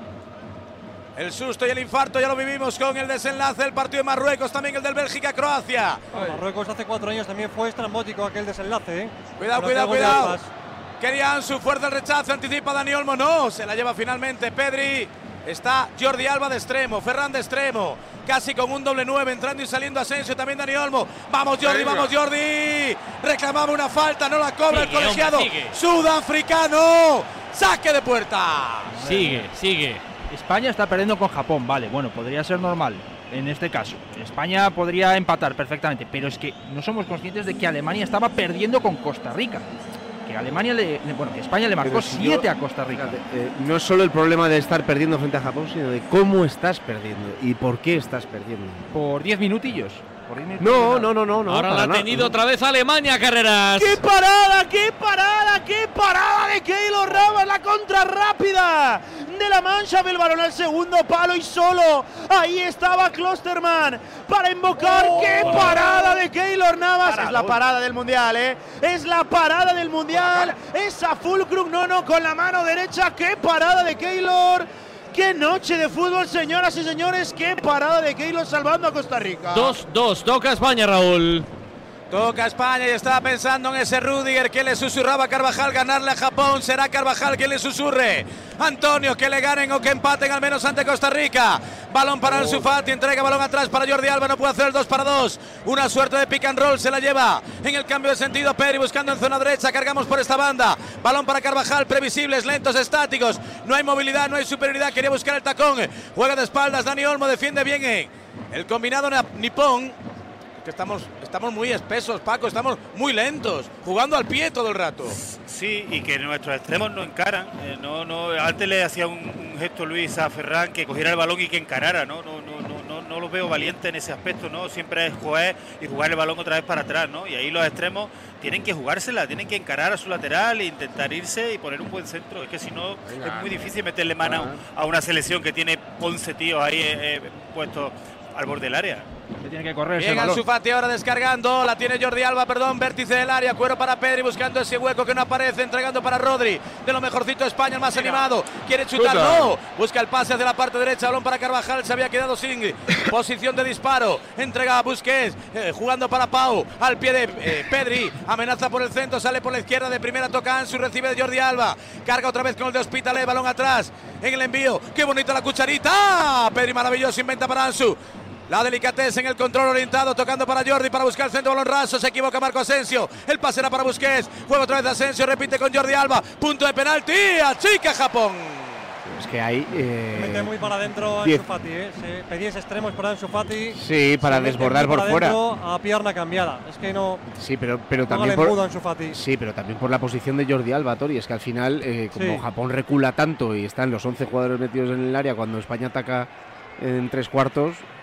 El susto y el infarto ya lo vivimos con el desenlace del partido de Marruecos, también el del Bélgica-Croacia. Marruecos hace cuatro años también fue estrambótico aquel desenlace. ¿eh? Cuidado, Pero cuidado, hacía gol de cuidado. Alba. Quería Ansu, fuerza el rechazo, anticipa Dani Olmo, no, se la lleva finalmente Pedri. Está Jordi Alba de extremo, Ferran de extremo, casi con un doble nueve, entrando y saliendo Asensio, también Dani Olmo. Vamos Jordi, Venga. vamos Jordi. Reclamaba una falta, no la cobra Sigue, el colegiado hombre, sigue. sudafricano. Saque de puerta. Sigue, sigue. España está perdiendo con Japón, vale, bueno, podría ser normal en este caso. España podría empatar perfectamente, pero es que no somos conscientes de que Alemania estaba perdiendo con Costa Rica. Que Alemania le, le- bueno, que España le marcó Pero si siete yo- a Costa Rica. eh, no es solo el problema de estar perdiendo frente a Japón, sino de cómo estás perdiendo y por qué estás perdiendo. Por diez minutillos. Por diez minutillos No, nada. no, no, no. no Ahora la para ha nada. tenido otra vez Alemania, Carreras. ¡Qué parada, qué parada, qué parada de Keylor Navas! La contra rápida de la Mancha, el balón al segundo palo y solo. Ahí estaba Klosterman para invocar. ¡Qué parada de Keylor Navas! Es la parada del Mundial, ¿eh? Es la parada del Mundial. Es a Fulcrum, no, no, con la mano derecha. ¡Qué parada de Keylor! ¡Qué noche de fútbol, señoras y señores! ¡Qué parada de Keylor salvando a Costa Rica! dos dos, toca España, Raúl. Toca España y estaba pensando en ese Rudiger que le susurraba a Carvajal ganarle a Japón. Será Carvajal quien le susurre. Antonio, que le ganen o que empaten al menos ante Costa Rica. Balón para Ansu Fati, entrega balón atrás para Jordi Alba, no puede hacer el dos para dos. Una suerte de pick and roll se la lleva en el cambio de sentido Pedri buscando en zona derecha, cargamos por esta banda. Balón para Carvajal, previsibles, lentos, estáticos. No hay movilidad, no hay superioridad, quería buscar el tacón. Juega de espaldas, Dani Olmo defiende bien en el combinado nipón. Que estamos, estamos muy espesos, Paco, estamos muy lentos, jugando al pie todo el rato. Sí, y que nuestros extremos no encaran. eh, no, no, antes le hacía un, un gesto Luis a Ferran que cogiera el balón y que encarara, ¿no? No, no, no, no, no lo veo valiente en ese aspecto, ¿no? Siempre es jugar y jugar el balón otra vez para atrás, ¿no? Y ahí los extremos tienen que jugársela, tienen que encarar a su lateral e intentar irse y poner un buen centro. Es que si no, es muy difícil meterle mano a una selección que tiene once tíos ahí eh, eh, puestos al borde del área. Se tiene que correr ese Bien, balón. Ansu Fati ahora descargando, la tiene Jordi Alba, perdón, vértice del área, cuero para Pedri buscando ese hueco que no aparece, entregando para Rodri, de lo mejorcito de España, el más animado, quiere chutar, Chuta. no, busca el pase hacia la parte derecha, balón para Carvajal, se había quedado sin posición de disparo, entrega a Busquets, eh, jugando para Pau, al pie de eh, Pedri, amenaza por el centro, sale por la izquierda, de primera toca Ansu, recibe de Jordi Alba, carga otra vez con el de Hospitalet, balón atrás, en el envío, qué bonita la cucharita, Pedri maravilloso, inventa para Ansu. La delicatez en el control orientado, tocando para Jordi para buscar el centro, balón raso, se equivoca Marco Asensio, el pase era para Busquets, juega otra vez de Asensio, repite con Jordi Alba, punto de penalti, achica Japón. Es que hay. Eh, Mete muy para adentro diez. Ansu Fati, ¿eh? Se pedías extremos para Ansu Fati. Sí, para se mete desbordar muy por para fuera. adentro A pierna cambiada. Es que no. Sí, pero, pero Póngale también mudo a por, Ansu Fati. sí, pero también por la posición de Jordi Alba, Tori. Es que al final, eh, como Sí. Japón recula tanto y están los once jugadores metidos en el área cuando España ataca en tres cuartos.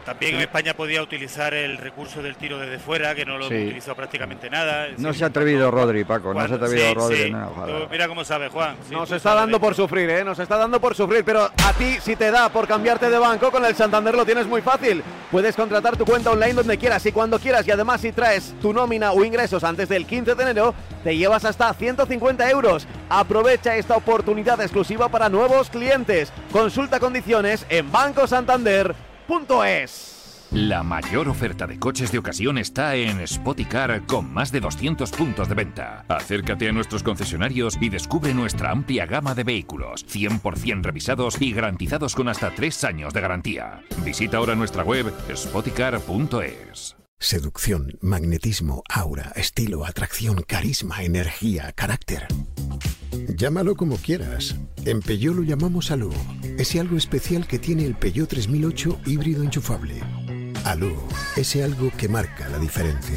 También España podía utilizar el recurso del tiro desde fuera, que no lo Sí. utilizó prácticamente nada. No Sí, se ha atrevido cuando- Rodri, Paco, no se ha cuando- atrevido sí, Rodri. sí. No, ojalá. Tú mira cómo sabe, Juan. Sí, Nos tú está sabes dando de por esto. sufrir, ¿eh? Nos está dando por sufrir, pero a ti si te da por cambiarte de banco, con el Santander lo tienes muy fácil. Puedes contratar tu cuenta online donde quieras y cuando quieras, y además si traes tu nómina o ingresos antes del quince de enero, te llevas hasta ciento cincuenta euros. Aprovecha esta oportunidad exclusiva para nuevos clientes. Consulta condiciones en banco santander punto es. La mayor oferta de coches de ocasión está en Spoticar, con más de doscientos puntos de venta. Acércate a nuestros concesionarios y descubre nuestra amplia gama de vehículos, cien por ciento revisados y garantizados con hasta tres años de garantía. Visita ahora nuestra web spoticar punto es. Seducción, magnetismo, aura, estilo, atracción, carisma, energía, carácter. Llámalo como quieras. En Peugeot lo llamamos Alú. Ese algo especial que tiene el Peugeot tres mil ocho híbrido enchufable. Alú, ese algo que marca la diferencia.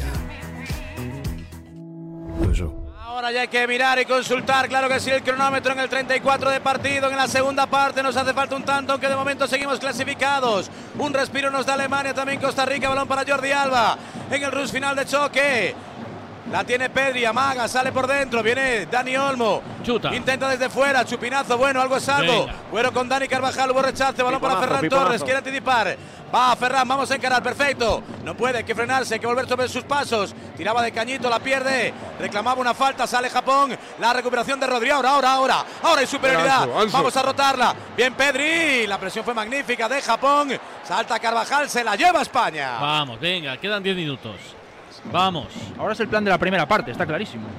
Eso. Ahora ya hay que mirar y consultar, claro que sí, el cronómetro en el treinta y cuatro de partido. En la segunda parte nos hace falta un tanto, aunque de momento seguimos clasificados. Un respiro nos da Alemania, también Costa Rica. Balón para Jordi Alba en el rush final de choque. La tiene Pedri, amaga, sale por dentro, viene Dani Olmo. Chuta. Intenta desde fuera, chupinazo, bueno, algo es algo. Venga. Bueno con Dani Carvajal, hubo rechace, balón para Piponazo, Ferran piponazo. Torres, quiere anticipar. Va Ferran, vamos a encarar, perfecto. No puede, hay que frenarse, hay que volver sobre sus pasos. Tiraba de cañito, la pierde. Reclamaba una falta, sale Japón. La recuperación de Rodri, ahora, ahora, ahora. Ahora hay superioridad. Ansu, Ansu. Vamos a rotarla. Bien Pedri, la presión fue magnífica de Japón. Salta Carvajal, se la lleva España. Vamos, venga, quedan diez minutos. Vamos. Ahora es el plan de la primera parte, está clarísimo.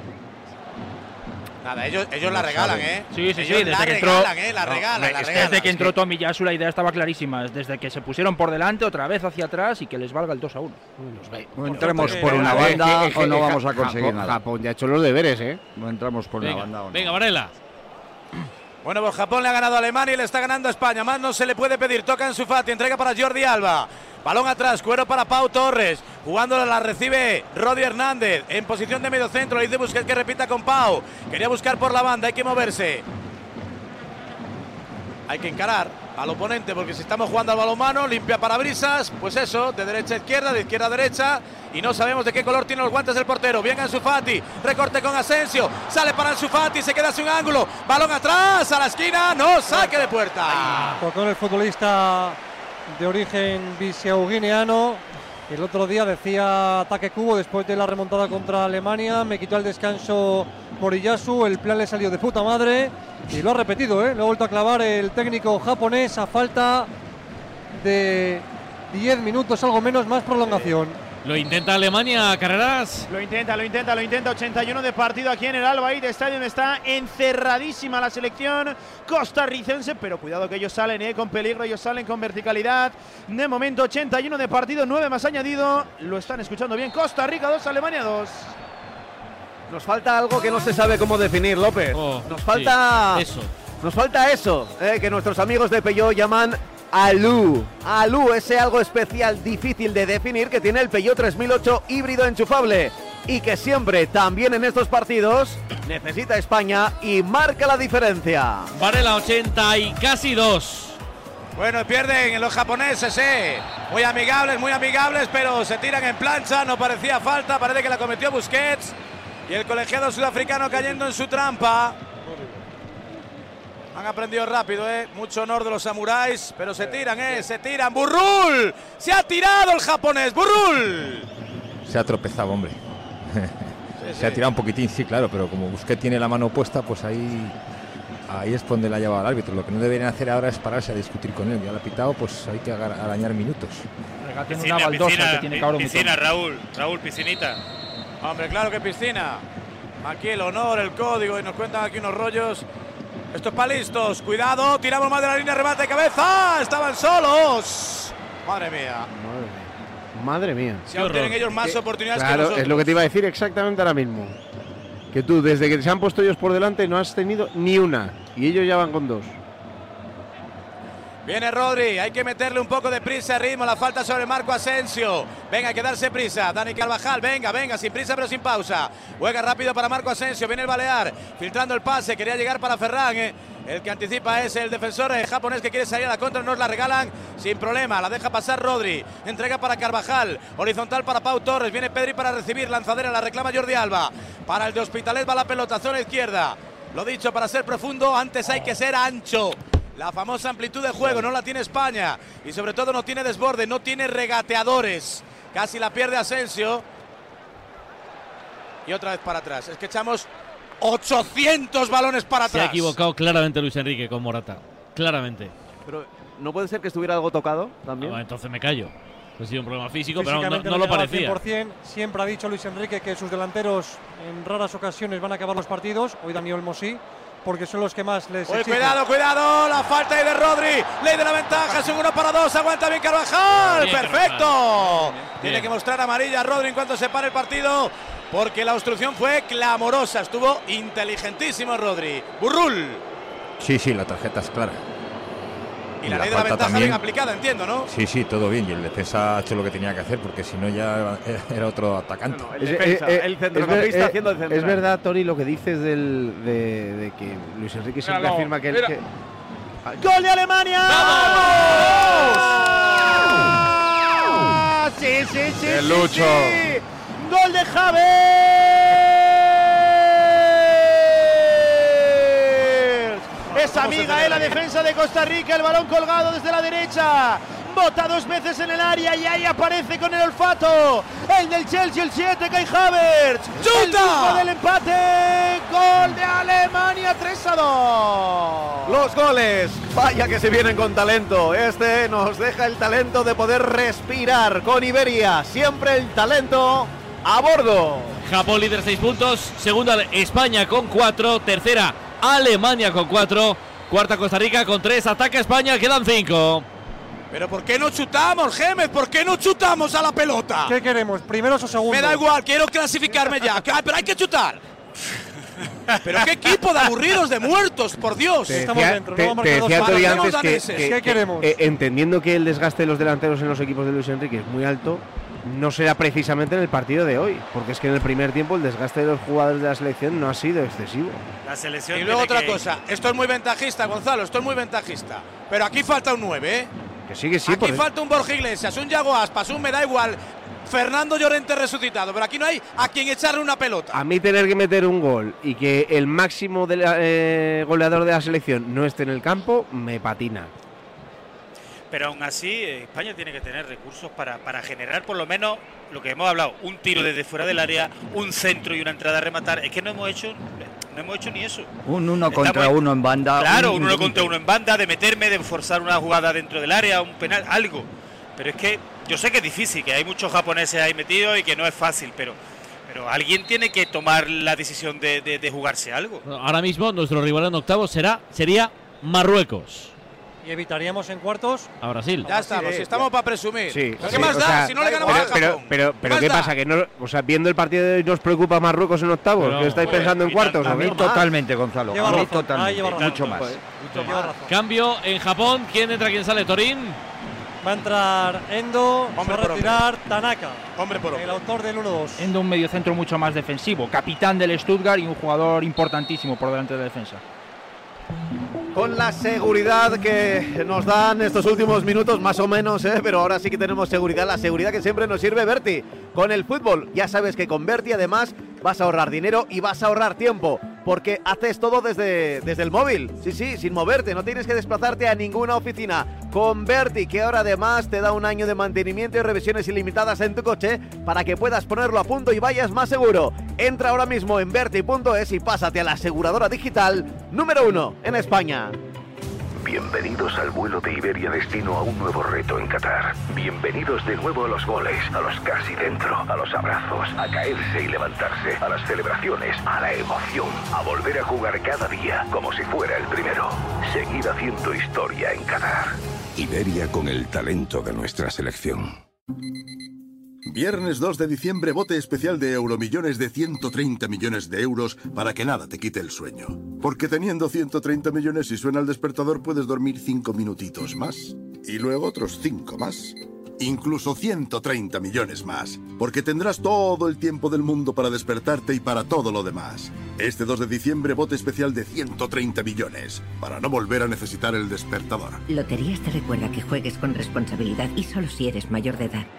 Nada, ellos, ellos la regalan, ¿eh? Sí, sí, sí, Ellos desde la que entró. regalan, ¿eh? La No, regalan, hombre, la es que regalan. desde que entró Tommy Yasu la idea estaba clarísima. Desde que se pusieron por delante, otra vez hacia atrás y que les valga el dos a uno. No entremos por una Es que- banda es que- o no es que vamos a conseguir Japón, nada. Japón ya ha hecho los deberes, ¿eh? No entramos por una Venga, banda o no. venga, Varela. Bueno, pues Japón le ha ganado a Alemania y le está ganando a España. Más no se le puede pedir. Toca en su Fati, entrega para Jordi Alba. Balón atrás, cuero para Pau Torres. Jugándola la recibe Rodri Hernández. En posición de medio centro, le dice Busquets que repita con Pau. Quería buscar por la banda, hay que moverse. Hay que encarar al oponente porque si estamos jugando al balonmano, limpia parabrisas, pues eso, de derecha a izquierda, de izquierda a derecha, y no sabemos de qué color tienen los guantes del portero. Bien Ansu Fati, recorte con Asensio, sale para Ansu Fati, se queda sin un ángulo, balón atrás, a la esquina, no, saque de puerta. Tocó el futbolista de origen bisiau-guineano. El otro día decía ataque cubo después de la remontada contra Alemania. Me quitó el descanso Moriyasu. El plan le salió de puta madre. Y lo ha repetido, ¿eh? Lo ha vuelto a clavar el técnico japonés a falta de diez minutos, algo menos, más prolongación. Lo intenta Alemania, Carreras. Lo intenta, lo intenta, lo intenta. ochenta y uno de partido aquí en el Al Bayt Stadium. Está encerradísima la selección costarricense, pero cuidado que ellos salen eh, con peligro, ellos salen con verticalidad. De momento, ochenta y uno de partido, nueve más añadido. Lo están escuchando bien. Costa Rica dos, Alemania dos. Nos falta algo que no se sabe cómo definir, López. Oh, nos falta sí, eso. Nos falta eso, eh, que nuestros amigos de Peugeot llaman Alú. Alú, ese algo especial, difícil de definir, que tiene el Peugeot tres mil ocho híbrido enchufable y que siempre, también en estos partidos, necesita España y marca la diferencia. Varela, ochenta y casi dos. Bueno, pierden los japoneses, eh. Muy amigables, muy amigables, pero se tiran en plancha. No parecía falta, parece que la cometió Busquets. Y el colegiado sudafricano cayendo en su trampa. Han aprendido rápido, eh. Mucho honor de los samuráis, pero se tiran, eh. Se tiran. ¡Burrul! ¡Se ha tirado el japonés! ¡Burrul! Se ha tropezado, hombre. Sí, Se sí. ha tirado un poquitín, sí, claro, pero como Busquets tiene la mano puesta, pues ahí, ahí es donde la ha llevado al árbitro. Lo que no deberían hacer ahora es pararse a discutir con él. Ya lo ha pitado, pues hay que aga- arañar minutos. Tiene Piscina, una baldosa piscina, que tiene que ahora un piscina, montón. Raúl, Raúl, piscinita. Hombre, claro que piscina. Aquí el honor, el código, y nos cuentan aquí unos rollos. Esto es para listos. Cuidado, tiramos más de la línea, remate de cabeza. Estaban solos. Madre mía. Madre mía. Si aún tienen ellos más oportunidades que Claro, nosotros. es lo que te iba a decir exactamente ahora mismo. Que tú, desde que se han puesto ellos por delante, no has tenido ni una. Y ellos ya van con dos. Viene Rodri, hay que meterle un poco de prisa, ritmo, la falta sobre Marco Asensio. Venga, hay que darse prisa. Dani Carvajal, venga, venga, sin prisa pero sin pausa. Juega rápido para Marco Asensio, viene el Balear, filtrando el pase, quería llegar para Ferran. Eh. El que anticipa es el defensor eh, japonés que quiere salir a la contra, nos la regalan sin problema. La deja pasar Rodri, entrega para Carvajal, horizontal para Pau Torres, viene Pedri para recibir, lanzadera, la reclama Jordi Alba. Para el de Hospitalet va la pelota, zona izquierda. Lo dicho, para ser profundo, antes hay que ser ancho. La famosa amplitud de juego no la tiene España y sobre todo no tiene desborde, no tiene regateadores. Casi la pierde Asensio. Y otra vez para atrás. Es que echamos ochocientos balones para atrás. Se ha equivocado claramente Luis Enrique con Morata. Claramente. Pero ¿no puede ser que estuviera algo tocado también? No, entonces me callo. Ha sido un problema físico, pero no, no lo parecía. cien por cien. Siempre ha dicho Luis Enrique que sus delanteros en raras ocasiones van a acabar los partidos. Hoy Daniel Mosí, porque son los que más les Oye, cuidado, cuidado, la falta ahí de Rodri, ley de la ventaja, es un uno para dos, aguanta bien Carvajal, bien, perfecto. Carvajal. Bien, bien. Tiene que mostrar amarilla a Rodri en cuanto se pare el partido, porque la obstrucción fue clamorosa, estuvo inteligentísimo Rodri. Burrul. Sí, sí, la tarjeta es clara. Y, y la, la ley de la ventaja también bien aplicada, entiendo, ¿no? Sí, sí, todo bien. Y el defensa ha hecho lo que tenía que hacer, porque si no ya era otro atacante. No, no, el, defensa, eh, eh, el centrocampista es, haciendo el central. Es verdad, Tori, lo que dices del, de, de que Luis Enrique siempre mira, afirma no, que, mira. que… ¡Gol de Alemania! ¡Vamos! ¡Sí, sí, sí! ¡Qué sí, lucho! Sí. ¡Gol de Javier! Es amiga en la defensa de Costa Rica, el balón colgado desde la derecha. Bota dos veces en el área y ahí aparece con el olfato el del Chelsea, el siete, Kai Havertz. ¡Chuta! El del empate. Gol de Alemania, tres a dos. Los goles, vaya que se vienen con talento. Este nos deja el talento de poder respirar con Iberia. Siempre el talento a bordo. Japón líder seis puntos, segunda España con cuatro, tercera Alemania con cuatro, cuarta Costa Rica con tres, ataca España, quedan cinco. Pero ¿por qué no chutamos, Gémez? ¿Por qué no chutamos a la pelota? ¿Qué queremos? ¿Primeros o segundos? Me da igual, quiero clasificarme ya. Pero hay que chutar. Pero qué equipo de aburridos, de muertos, por Dios. Te Estamos decía, dentro. te, No te decía Tori antes que, daneses. que, ¿Qué que, queremos? eh, entendiendo que el desgaste de los delanteros en los equipos de Luis Enrique es muy alto, no será precisamente en el partido de hoy, porque es que en el primer tiempo el desgaste de los jugadores de la selección no ha sido excesivo. La selección y luego otra que... cosa, esto es muy ventajista, Gonzalo, esto es muy ventajista. Pero aquí falta un nueve, ¿eh? Que sigue, sí. Aquí falta un Borja Iglesias, un Yago Aspas, un me da igual, Fernando Llorente resucitado, pero aquí no hay a quien echarle una pelota. A mí tener que meter un gol y que el máximo de la, eh, goleador de la selección no esté en el campo, me patina. Pero aún así, España tiene que tener recursos para, para generar por lo menos lo que hemos hablado, un tiro desde fuera del área, un centro y una entrada a rematar. Es que no hemos hecho, no hemos hecho ni eso. Un uno contra Estamos, uno en banda. Claro, un, un uno contra uno en banda, de meterme, de forzar una jugada dentro del área, un penal, algo. Pero es que yo sé que es difícil, que hay muchos japoneses ahí metidos y que no es fácil, pero, pero alguien tiene que tomar la decisión de, de, de jugarse algo. Ahora mismo nuestro rival en octavos será, sería Marruecos. Y evitaríamos en cuartos a Brasil. Ya estamos, si estamos para presumir. Sí, ¿Qué sí, más da? sea, Si no le ganamos pero, a Japón. Pero, pero, pero ¿qué da? pasa? Que no, o sea, viendo el partido de hoy nos preocupa Marruecos en octavos. Pero, ¿Qué estáis joder, pensando en cuartos? A mí ¿o qué? totalmente, Gonzalo. Lleva a mí razón, totalmente. lleva razón. Mucho más. Lleva razón. Cambio en Japón. ¿Quién entra, quién sale? Torín. Va a entrar Endo, Hombre va a por retirar Tanaka, Hombre por hombre. el autor del uno dos. Endo, un mediocentro mucho más defensivo, capitán del Stuttgart y un jugador importantísimo por delante de la defensa. Con la seguridad que nos dan estos últimos minutos, más o menos, ¿eh? Pero ahora sí que tenemos seguridad, la seguridad que siempre nos sirve Berti. Con el fútbol, ya sabes que con Berti además vas a ahorrar dinero y vas a ahorrar tiempo, porque haces todo desde, desde el móvil. Sí, sí, sin moverte, no tienes que desplazarte a ninguna oficina. Con Berti, que ahora además te da un año de mantenimiento y revisiones ilimitadas en tu coche para que puedas ponerlo a punto y vayas más seguro. Entra ahora mismo en berti punto es y pásate a la aseguradora digital número uno en España. Bienvenidos al vuelo de Iberia destino a un nuevo reto en Qatar. Bienvenidos de nuevo a los goles, a los casi dentro, a los abrazos, a caerse y levantarse, a las celebraciones, a la emoción, a volver a jugar cada día como si fuera el primero. Seguir haciendo historia en Qatar. Iberia con el talento de nuestra selección. Viernes dos de diciembre, bote especial de Euromillones de ciento treinta millones de euros para que nada te quite el sueño. Porque teniendo ciento treinta millones y suena el despertador puedes dormir cinco minutitos más. Y luego otros cinco más. Incluso ciento treinta millones más. Porque tendrás todo el tiempo del mundo para despertarte y para todo lo demás. Este dos de diciembre, bote especial de ciento treinta millones. Para no volver a necesitar el despertador. Loterías te recuerda que juegues con responsabilidad y solo si eres mayor de edad.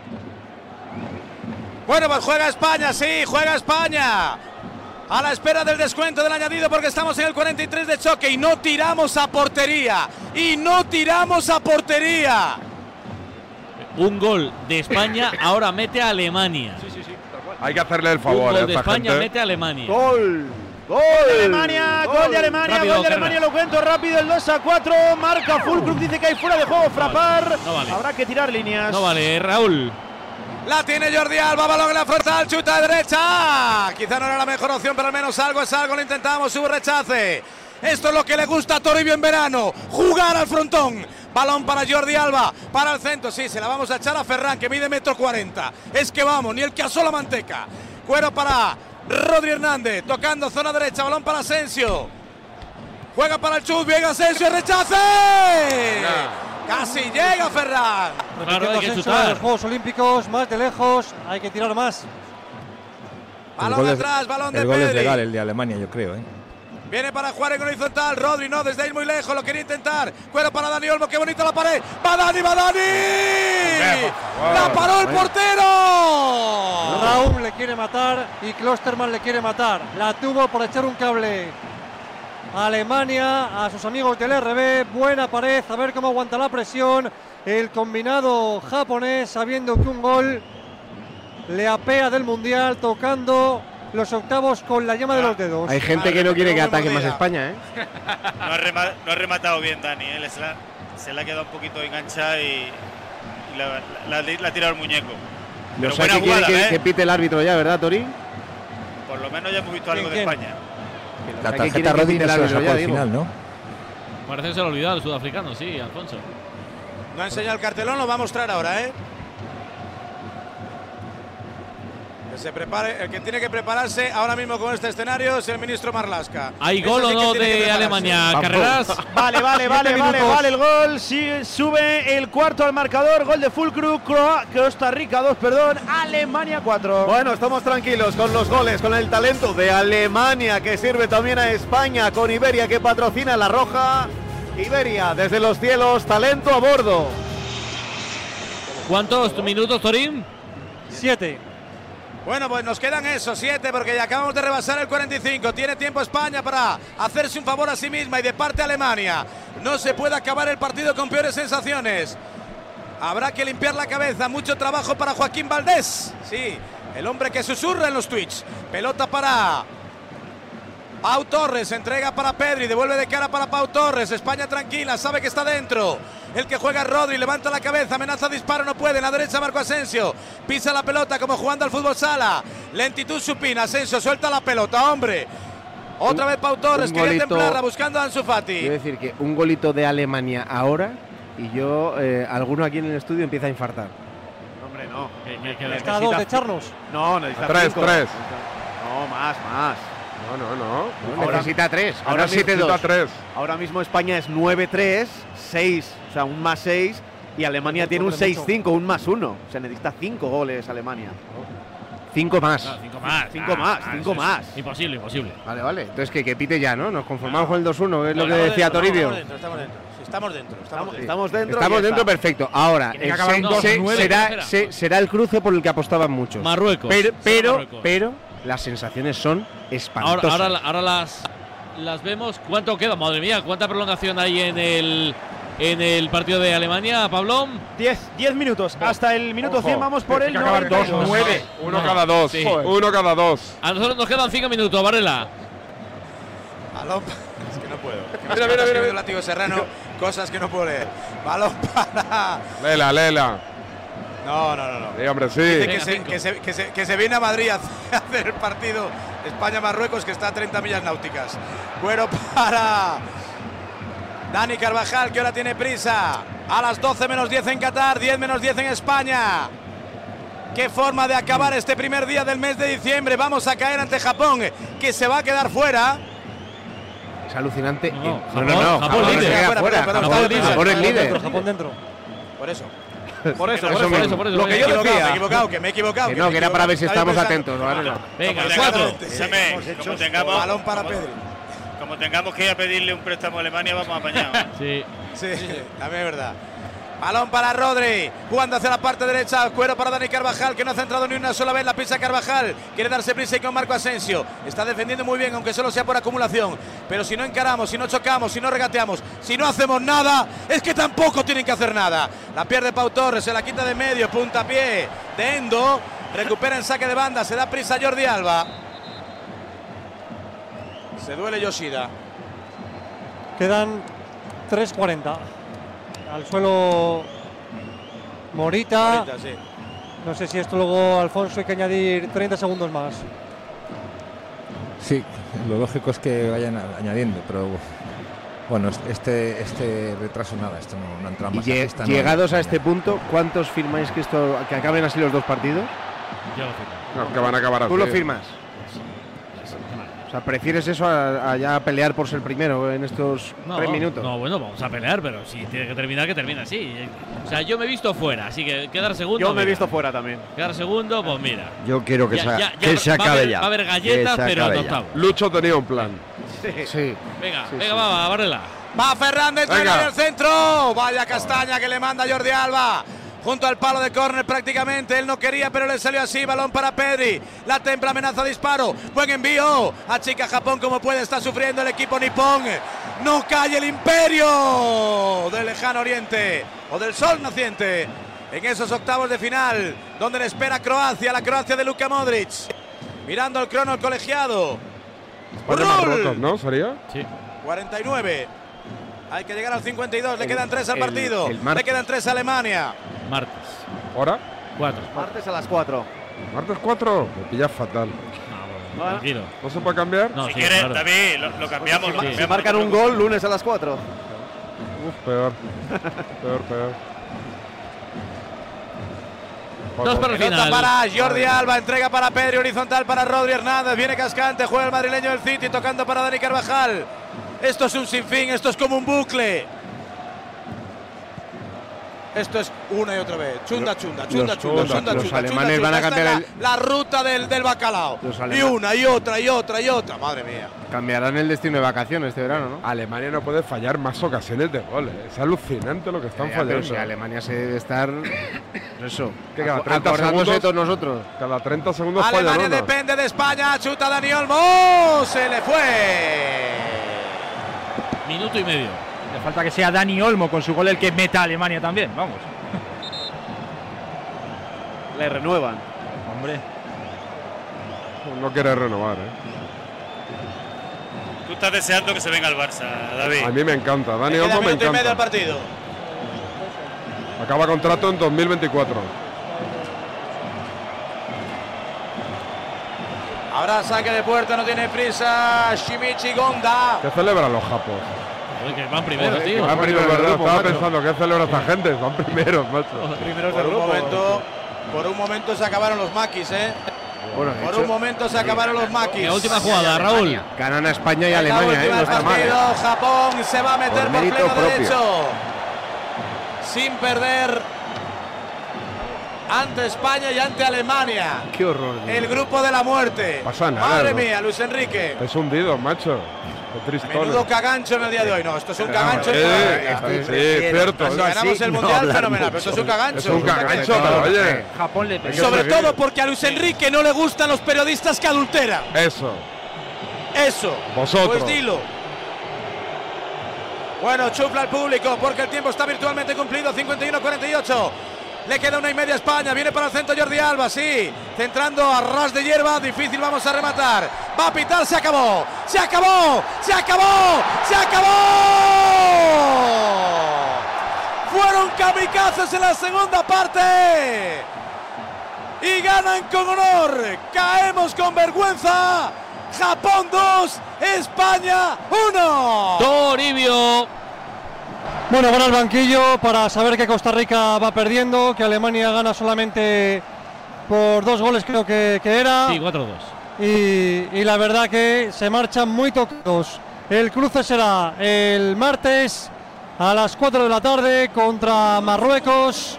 Bueno, pues juega España, sí, juega España. A la espera del descuento del añadido porque estamos en el cuarenta y tres de choque y no tiramos a portería. Y no tiramos a portería. Un gol de España ahora mete a Alemania. Sí, sí, sí. Hay que hacerle el favor. Un gol a de esta España gente. mete a Alemania. Gol. Gol de Alemania, gol, gol de Alemania, rápido, gol de Alemania, lo cuento rápido, el dos a cuatro, marca Fulkrug, dice que hay fuera de juego, Frappart. No vale. Habrá que tirar líneas. No vale, Raúl. La tiene Jordi Alba, balón en la frontal, chuta de derecha. Quizá no era la mejor opción, pero al menos algo es algo, lo intentamos, su rechace. Esto es lo que le gusta a Toribio en verano, jugar al frontón. Balón para Jordi Alba, para el centro, sí, se la vamos a echar a Ferran, que mide metro cuarenta. Es que vamos, ni el que asó la manteca. Cuero para Rodri Hernández, tocando zona derecha, balón para Asensio. Juega para el Chut, bien Asensio, rechace. No. Casi llega Ferran. Claro, hay que chutar. Los Juegos Olímpicos, más de lejos, hay que tirar más. Balón atrás, balón de El gol es Pedri. legal, el de Alemania, yo creo, ¿eh? Viene para jugar en horizontal, Rodri no, desde ahí muy lejos, lo quería intentar. Cuero para Dani Olmo, qué bonita la pared. ¡Va Dani, va Dani! ¡La paró el portero! Raúl le quiere matar y Klosterman le quiere matar. La tuvo por echar un cable. Alemania a sus amigos del R B, buena pared, a ver cómo aguanta la presión el combinado japonés, sabiendo que un gol le apea del Mundial, tocando los octavos con la llama de los dedos. Hay gente que no quiere que ataque más España, ¿eh? No ha, rema, no ha rematado bien Dani, ¿eh? se, la, se le ha quedado un poquito enganchada y, y la, la, la, la ha tirado el muñeco. No Pero sé buena qué quiere jugada, que, ¿eh? que pite el árbitro ya, ¿verdad, Tori? Por lo menos ya hemos visto algo de ¿Quién? España. La tarjeta Rodri no se la sacó al final, ¿no? Parece que se lo ha olvidado el sudafricano, sí, Alfonso. No ha enseñado el cartelón, lo va a mostrar ahora, ¿eh? Que se prepare, el que tiene que prepararse ahora mismo con este escenario es el ministro Marlaska. ¿Hay gol o no de Alemania? ¿Carreras? Vale, vale, vale, vale, vale el gol. Sí, sube el cuarto al marcador. Gol de Fulkrug, Costa Rica dos, perdón, Alemania cuatro. Bueno, estamos tranquilos con los goles, con el talento de Alemania que sirve también a España, con Iberia que patrocina la roja. Iberia, desde los cielos, talento a bordo. ¿Cuántos minutos, Torín? Siete. Bueno, pues nos quedan esos siete porque ya acabamos de rebasar el cuarenta y cinco. Tiene tiempo España para hacerse un favor a sí misma y de parte Alemania. No se puede acabar el partido con peores sensaciones. Habrá que limpiar la cabeza. Mucho trabajo para Joaquín Valdés. Sí, el hombre que susurra en los tweets. Pelota para Pau Torres, entrega para Pedri, devuelve de cara para Pau Torres. España tranquila, sabe que está dentro. El que juega Rodri, levanta la cabeza, amenaza disparo, no puede. En la derecha Marco Asensio, pisa la pelota como jugando al fútbol sala. Lentitud supina, Asensio suelta la pelota, hombre. Otra Un- vez Pau Torres, un quería golito- templarla buscando a Ansu Fati. Quiero decir que un golito de Alemania ahora y yo, eh, alguno aquí en el estudio empieza a infartar. Hombre, no. Está a dos de echarnos. No, necesita Tres, cinco. tres. No, más, más. No, no, no. Ahora- necesita tres. Ahora Ahora siete mismo, dos. ahora mismo España es nueve tres, seis, o sea, un más seis, y Alemania tiene un mucho. seis cinco, un más uno. O sea, necesita cinco goles Alemania. Cinco más. Claro, cinco más. Cinco Ah, más, ah, cinco eso es más. Imposible, imposible. Vale, vale. Entonces que, que pite ya, ¿no? Nos conformamos con el dos uno, que es lo que Estamos decía dentro, Toribio. Estamos dentro, estamos dentro. Sí, estamos dentro, estamos dentro. Estamos dentro. Estamos y ya dentro, está. perfecto. Ahora, Tiene que eh, acabar se- dos, se- nueve, será, espera. se- será el cruce por el que apostaban muchos. Marruecos. Pero, pero, Marruecos. pero las sensaciones son espantosas. Ahora, ahora, ahora las, las vemos. ¿Cuánto queda? Madre mía, ¿cuánta prolongación hay en el, en el partido de Alemania, Pablo? diez, diez minutos. Hasta el minuto Ojo, cien vamos por el tiene que acabar noventa y dos, dos. nueve. Uno No, cada dos. sí. Uno cada dos. A nosotros nos quedan cinco minutos, Varela. Balón, es que no puedo. Mira, mira, mira, mira. Un látigo serrano, cosas que no puedo leer. Balón para. Lela, Lela. No, no, no, no. Sí, hombre, sí. Dice que se, que, se, que, se, que se viene a Madrid a hacer el partido España-Marruecos, que está a treinta millas náuticas. Bueno, para Dani Carvajal, que ahora tiene prisa. A las doce menos diez en Qatar, diez menos diez en España. Qué forma de acabar este primer día del mes de diciembre. Vamos a caer ante Japón, que se va a quedar fuera. Es alucinante. No, no, Japón, no, no, Japón, Japón líder. se queda Fuera, fuera. perdón, Japón, perdón, perdón, Japón es Japón líder. dentro, Japón dentro. Por eso. Por eso, por eso, por eso, por eso. Lo que yo decía. Me he equivocado, que me he equivocado. Que no, que era para ver si estamos atentos, ¿vale? Venga, cuatro. Escúchame, como tengamos balón para Pedri. Como tengamos que ir a pedirle un préstamo a Alemania, vamos apañados. Sí. Sí, también es verdad. Balón para Rodri, jugando hacia la parte derecha, cuero para Dani Carvajal, que no ha centrado ni una sola vez, la pisa Carvajal, quiere darse prisa y con Marco Asensio, está defendiendo muy bien, aunque solo sea por acumulación, pero si no encaramos, si no chocamos, si no regateamos, si no hacemos nada, es que tampoco tienen que hacer nada. La pierde Pau Torres, se la quita de medio, puntapié de Endo, recupera en saque de banda, se da prisa Jordi Alba. Se duele Yoshida. Quedan tres cuarenta. Al suelo Morita. Morita, sí. No sé si esto luego, Alfonso, hay que añadir treinta segundos más. Sí, lo lógico es que vayan a- añadiendo, pero bueno, este este retraso nada, esto no, no entra más. Y lle- esta no- llegados a este punto, ¿cuántos firmáis que esto que acaben así los dos partidos? Yo lo firmo. No, que van a acabar así. ¿Tú lo firmas? O sea, ¿prefieres eso a, a ya pelear por ser primero en estos No, tres minutos? No, bueno, vamos a pelear, pero si tiene que terminar, que termine así. O sea, yo me he visto fuera, así que quedar segundo. Yo me he mira. visto fuera también. Quedar segundo, pues mira. Yo quiero que, Ya- se, ya- ya que se va a acabe haber- ya. va a haber Que galletas, se pero acabe en ya. octavo. Lucho tenía un plan. Sí. Venga, Sí, venga, sí. va, va, bárrela. Va Fernández, Venga. trae en el centro. Vaya castaña que le manda Jordi Alba. Junto al palo de córner prácticamente. Él no quería, pero le salió así. Balón para Pedri. La templa, amenaza, disparo. Buen envío. Achica Japón como puede. Está sufriendo el equipo nipón. No cae el imperio del lejano oriente o del sol naciente. En esos octavos de final, donde le espera Croacia, la Croacia de Luka Modric. Mirando el crono, el colegiado. España Marruecos, ¿no? ¿Sería? Sí. cuarenta y nueve. Hay que llegar al cincuenta y dos. Le El- quedan tres al el- partido. el Le martes. quedan tres a Alemania. Martes. ¿Hora? Cuatro. Martes a las cuatro. ¿Martes cuatro? Me pillas fatal. Ah, bueno, tranquilo. ¿No se puede cambiar? No, Si sí, quieres, claro. David, lo, lo cambiamos. Lo Sí. cambiamos. Si marcan un gol, lunes a las cuatro. Uf, peor. Peor, peor. Dos para el Pelota final. para Jordi Alba, entrega para Pedri, horizontal para Rodri Hernández, viene Cascante, juega el madrileño del City, tocando para Dani Carvajal. Esto es un sinfín, esto es como un bucle. Esto es una y otra vez. Chunda, chunda, chunda, Los- chunda, los- chunda, los chunda, alemanes chunda, van a chunda. cambiar Esta es la, la ruta del, del bacalao. Los Y alemanes- una, y otra, y otra, y otra. Madre mía. Cambiarán el destino de vacaciones este verano, ¿no? Alemania no puede fallar más ocasiones de goles. Es alucinante lo que están Ya, pero fallando. si Alemania se debe estar. Eso. Que cada acu- treinta acordándose segundos- de todos nosotros. Cada treinta segundos fallan Alemania uno. depende de España, chuta Dani Olmo, se le fue. Minuto y medio. Le falta que sea Dani Olmo con su gol el que meta a Alemania también, vamos. Le renuevan. Hombre. No quiere renovar, ¿eh? Tú estás deseando que se venga al Barça, David. A mí me encanta. Dani Le queda Olmo me minuto y medio al encanta. partido. Acaba contrato en dos mil veinticuatro. Ahora saque de puerta, no tiene prisa. Shimichi Gonda. ¿Qué celebran los japos? Joder, que van primero, Joder, tío. que van Van primero, primero del ¿verdad? grupo, Estaba macho. pensando, ¿qué celebra esta gente? Van primeros, macho. Primeros Por del un grupo. momento, por un momento se acabaron los maquis, ¿eh? Bueno, de Por hecho, un momento se acabaron los maquis. La última jugada, Raúl. ganan a España y En la Alemania, ¿eh? última No del está mal. partido, ¿eh? Japón se va a meter Por por, mérito pleno propio. derecho. Sin perder ante España y ante Alemania. Qué horror. tío. El grupo de la muerte. Pasa nada, Madre ¿no? mía, Luis Enrique. Es hundido, macho. Qué tristón. Menudo cagancho en el día de hoy. No, esto es un cagancho. Eh, Esto es- sí, cierto. Si ganamos el mundial, fenomenal. Pero esto es un Es cagancho. un cagancho, pero oye. Japón le Hay que Sobre seguir. todo porque a Luis Enrique no le gustan los periodistas que adulteran. Eso. Eso. Vosotros. Pues dilo. Bueno, chufla al público porque el tiempo está virtualmente cumplido. cincuenta y uno cuarenta y ocho. Le queda una y media a España. Viene para el centro Jordi Alba, sí. Centrando a ras de hierba. Difícil, vamos a rematar. Va a pitar, se acabó. Se acabó. Se acabó. Se acabó. Fueron kamikazes en la segunda parte. Y ganan con honor. Caemos con vergüenza. Japón dos, España uno. Toribio. Bueno, van al banquillo para saber que Costa Rica va perdiendo, que Alemania gana solamente por dos goles creo que, que era. Sí, cuatro dos. Y, y la verdad que se marchan muy tocados. El cruce será el martes a las cuatro de la tarde contra Marruecos.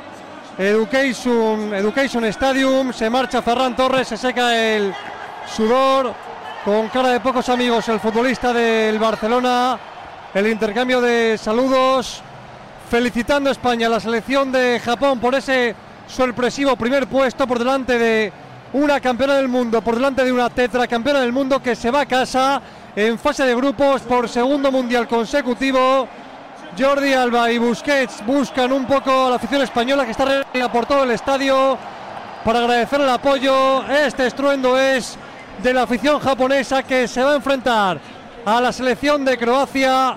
Education, Education Stadium. Se marcha Ferran Torres, se seca el sudor. Con cara de pocos amigos el futbolista del Barcelona. El intercambio de saludos. Felicitando a España, a la selección de Japón por ese sorpresivo primer puesto por delante de una campeona del mundo, por delante de una tetracampeona del mundo que se va a casa en fase de grupos por segundo mundial consecutivo. Jordi Alba y Busquets buscan un poco a la afición española que está reunida por todo el estadio para agradecer el apoyo. Este estruendo es de la afición japonesa que se va a enfrentar a la selección de Croacia.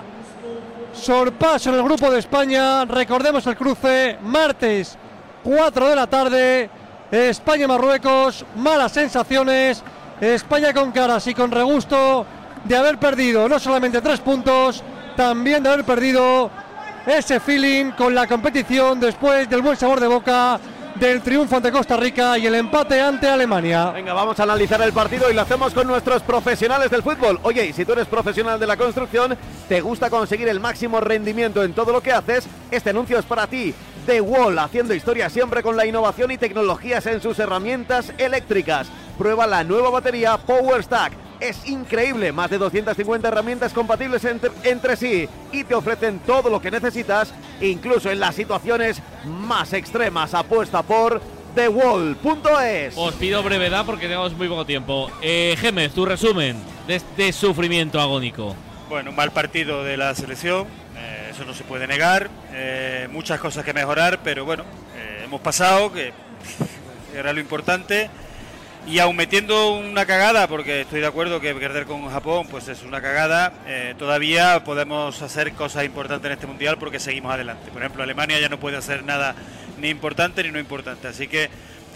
Sorpaso en el grupo de España. Recordemos el cruce martes cuatro de la tarde. España-Marruecos, malas sensaciones. España con caras y con regusto de haber perdido no solamente tres puntos, también de haber perdido ese feeling con la competición después del buen sabor de boca del triunfo ante Costa Rica y el empate ante Alemania. Venga, vamos a analizar el partido y lo hacemos con nuestros profesionales del fútbol. Oye, y si tú eres profesional de la construcción, te gusta conseguir el máximo rendimiento en todo lo que haces, este anuncio es para ti. The Wall, haciendo historia siempre con la innovación y tecnologías en sus herramientas eléctricas. Prueba la nueva batería Power Stack. Es increíble, más de doscientas cincuenta herramientas compatibles entre, entre sí y te ofrecen todo lo que necesitas, incluso en las situaciones más extremas. Apuesta por the wall punto es. Os pido brevedad porque tenemos muy poco tiempo. Eh, Gémez, tu resumen de este sufrimiento agónico. Bueno, un mal partido de la selección, eh, eso no se puede negar, eh, muchas cosas que mejorar, pero bueno, eh, hemos pasado, que era lo importante. Y aún metiendo una cagada, porque estoy de acuerdo que perder con Japón pues es una cagada, eh, todavía podemos hacer cosas importantes en este Mundial porque seguimos adelante. Por ejemplo, Alemania ya no puede hacer nada ni importante ni no importante, así que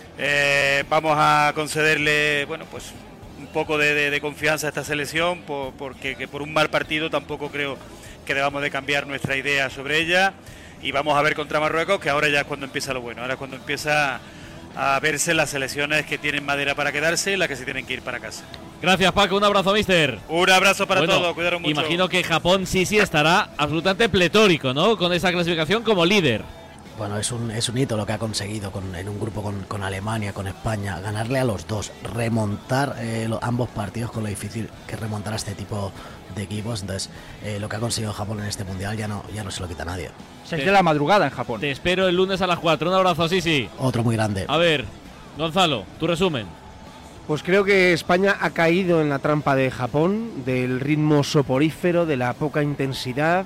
eh, vamos a concederle bueno pues un poco de, de, de confianza a esta selección, por, porque que por un mal partido tampoco creo que debamos de cambiar nuestra idea sobre ella. Y vamos a ver contra Marruecos, que ahora ya es cuando empieza lo bueno, ahora es cuando empieza a verse las selecciones que tienen madera para quedarse y las que se tienen que ir para casa. Gracias, Paco, un abrazo, mister. Un abrazo para bueno, todos, cuidaros mucho. Imagino que Japón sí, sí estará absolutamente pletórico, ¿no? Con esa clasificación como líder. Bueno, es un, es un hito lo que ha conseguido con, en un grupo con, con Alemania, con España, ganarle a los dos, remontar eh, lo, ambos partidos con lo difícil que es remontar a este tipo de equipos. Entonces, eh, lo que ha conseguido Japón en este Mundial ya no, ya no se lo quita nadie. seis de la madrugada en Japón. Te espero el lunes a las cuatro. Un abrazo, sí, sí. Otro muy grande. A ver, Gonzalo, tu resumen. Pues creo que España ha caído en la trampa de Japón, del ritmo soporífero, de la poca intensidad,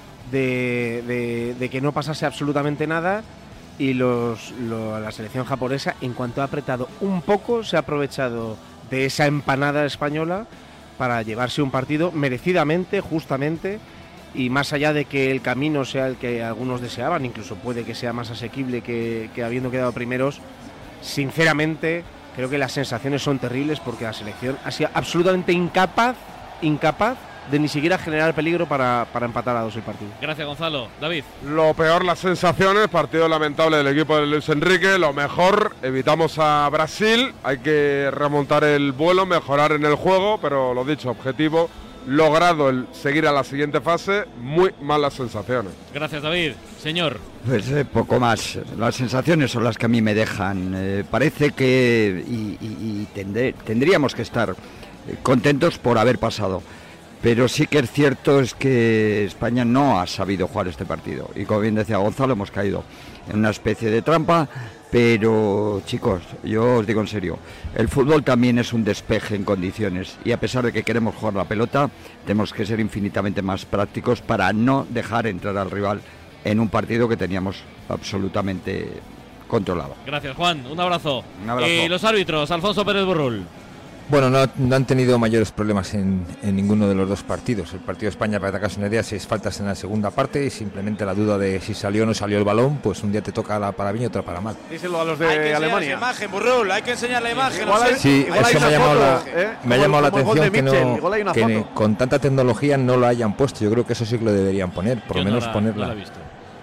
de, de, de que no pasase absolutamente nada. Y los, lo, la selección japonesa, en cuanto ha apretado un poco, se ha aprovechado de esa empanada española para llevarse un partido merecidamente, justamente. Y más allá de que el camino sea el que algunos deseaban, incluso puede que sea más asequible que, que habiendo quedado primeros, sinceramente creo que las sensaciones son terribles porque la selección ha sido absolutamente incapaz, incapaz de ni siquiera generar peligro para, para empatar a dos el partido. Gracias, Gonzalo. David. Lo peor, las sensaciones, partido lamentable del equipo de Luis Enrique. Lo mejor, evitamos a Brasil, hay que remontar el vuelo, mejorar en el juego, pero lo dicho, objetivo logrado el seguir a la siguiente fase, muy malas sensaciones. Gracias, David. Señor. Pues eh, poco más. Las sensaciones son las que a mí me dejan. Eh, parece que y, y, y tendré, tendríamos que estar eh, contentos por haber pasado. Pero sí que es cierto es que España no ha sabido jugar este partido. Y como bien decía Gonzalo, hemos caído en una especie de trampa. Pero chicos, yo os digo en serio, el fútbol también es un despeje en condiciones y a pesar de que queremos jugar la pelota, tenemos que ser infinitamente más prácticos para no dejar entrar al rival en un partido que teníamos absolutamente controlado. Gracias, Juan, un abrazo. Un abrazo. Eh, los árbitros, Alfonso Pérez Burrul. Bueno, no, no han tenido mayores problemas en, en ninguno de los dos partidos. El partido de España, para atacarse una idea, seis faltas en la segunda parte y simplemente la duda de si salió o no salió el balón, pues un día te toca la para bien y otro para mal. Díselo a los de hay que Alemania. La imagen, Burrul, hay que enseñar la imagen. Igual hay, sí, igual hay eso me ha llamado, la, ¿eh? me ha llamado la atención que, Mitchell, no, que con tanta tecnología no lo hayan puesto. Yo creo que eso sí que lo deberían poner, por Yo lo menos no la, ponerla. No la he visto.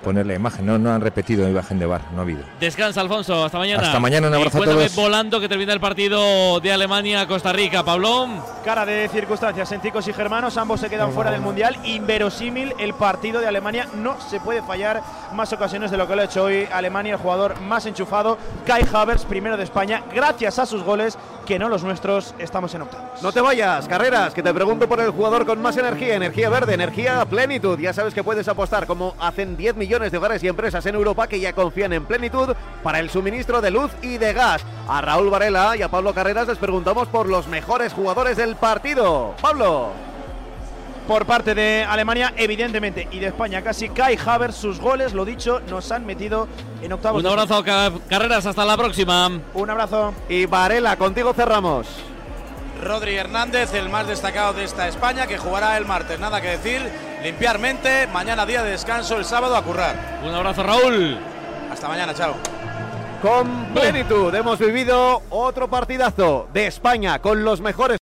poner la imagen. No, no han repetido imagen de V A R, no ha habido. Descansa, Alfonso. Hasta mañana. Hasta mañana, un abrazo y a cuéntame todos. volando que termina el partido de Alemania-Costa Rica, Pablo. Cara de circunstancias en Ticos y Germanos, ambos se quedan fuera del Mundial. Inverosímil el partido de Alemania, no se puede fallar más ocasiones de lo que lo ha hecho hoy Alemania, el jugador más enchufado, Kai Havertz, primero de España, gracias a sus goles, que no los nuestros, estamos en octavos. No te vayas, Carreras, que te pregunto por el jugador con más energía, energía verde, energía plenitud. Ya sabes que puedes apostar, como hacen diez millones de hogares y empresas en Europa que ya confían en Plenitud para el suministro de luz y de gas. A Raúl Varela y a Pablo Carreras les preguntamos por los mejores jugadores del partido. Pablo. Por parte de Alemania, evidentemente, y de España casi, Kai Havertz, sus goles, lo dicho, nos han metido en octavos. Un abrazo, Carreras, hasta la próxima. Un abrazo. Y Varela, contigo cerramos. Rodri Hernández, el más destacado de esta España, que jugará el martes. Nada que decir, limpiar mente, mañana día de descanso, el sábado a currar. Un abrazo, Raúl. Hasta mañana, chao. Con Plenitud hemos vivido otro partidazo de España con los mejores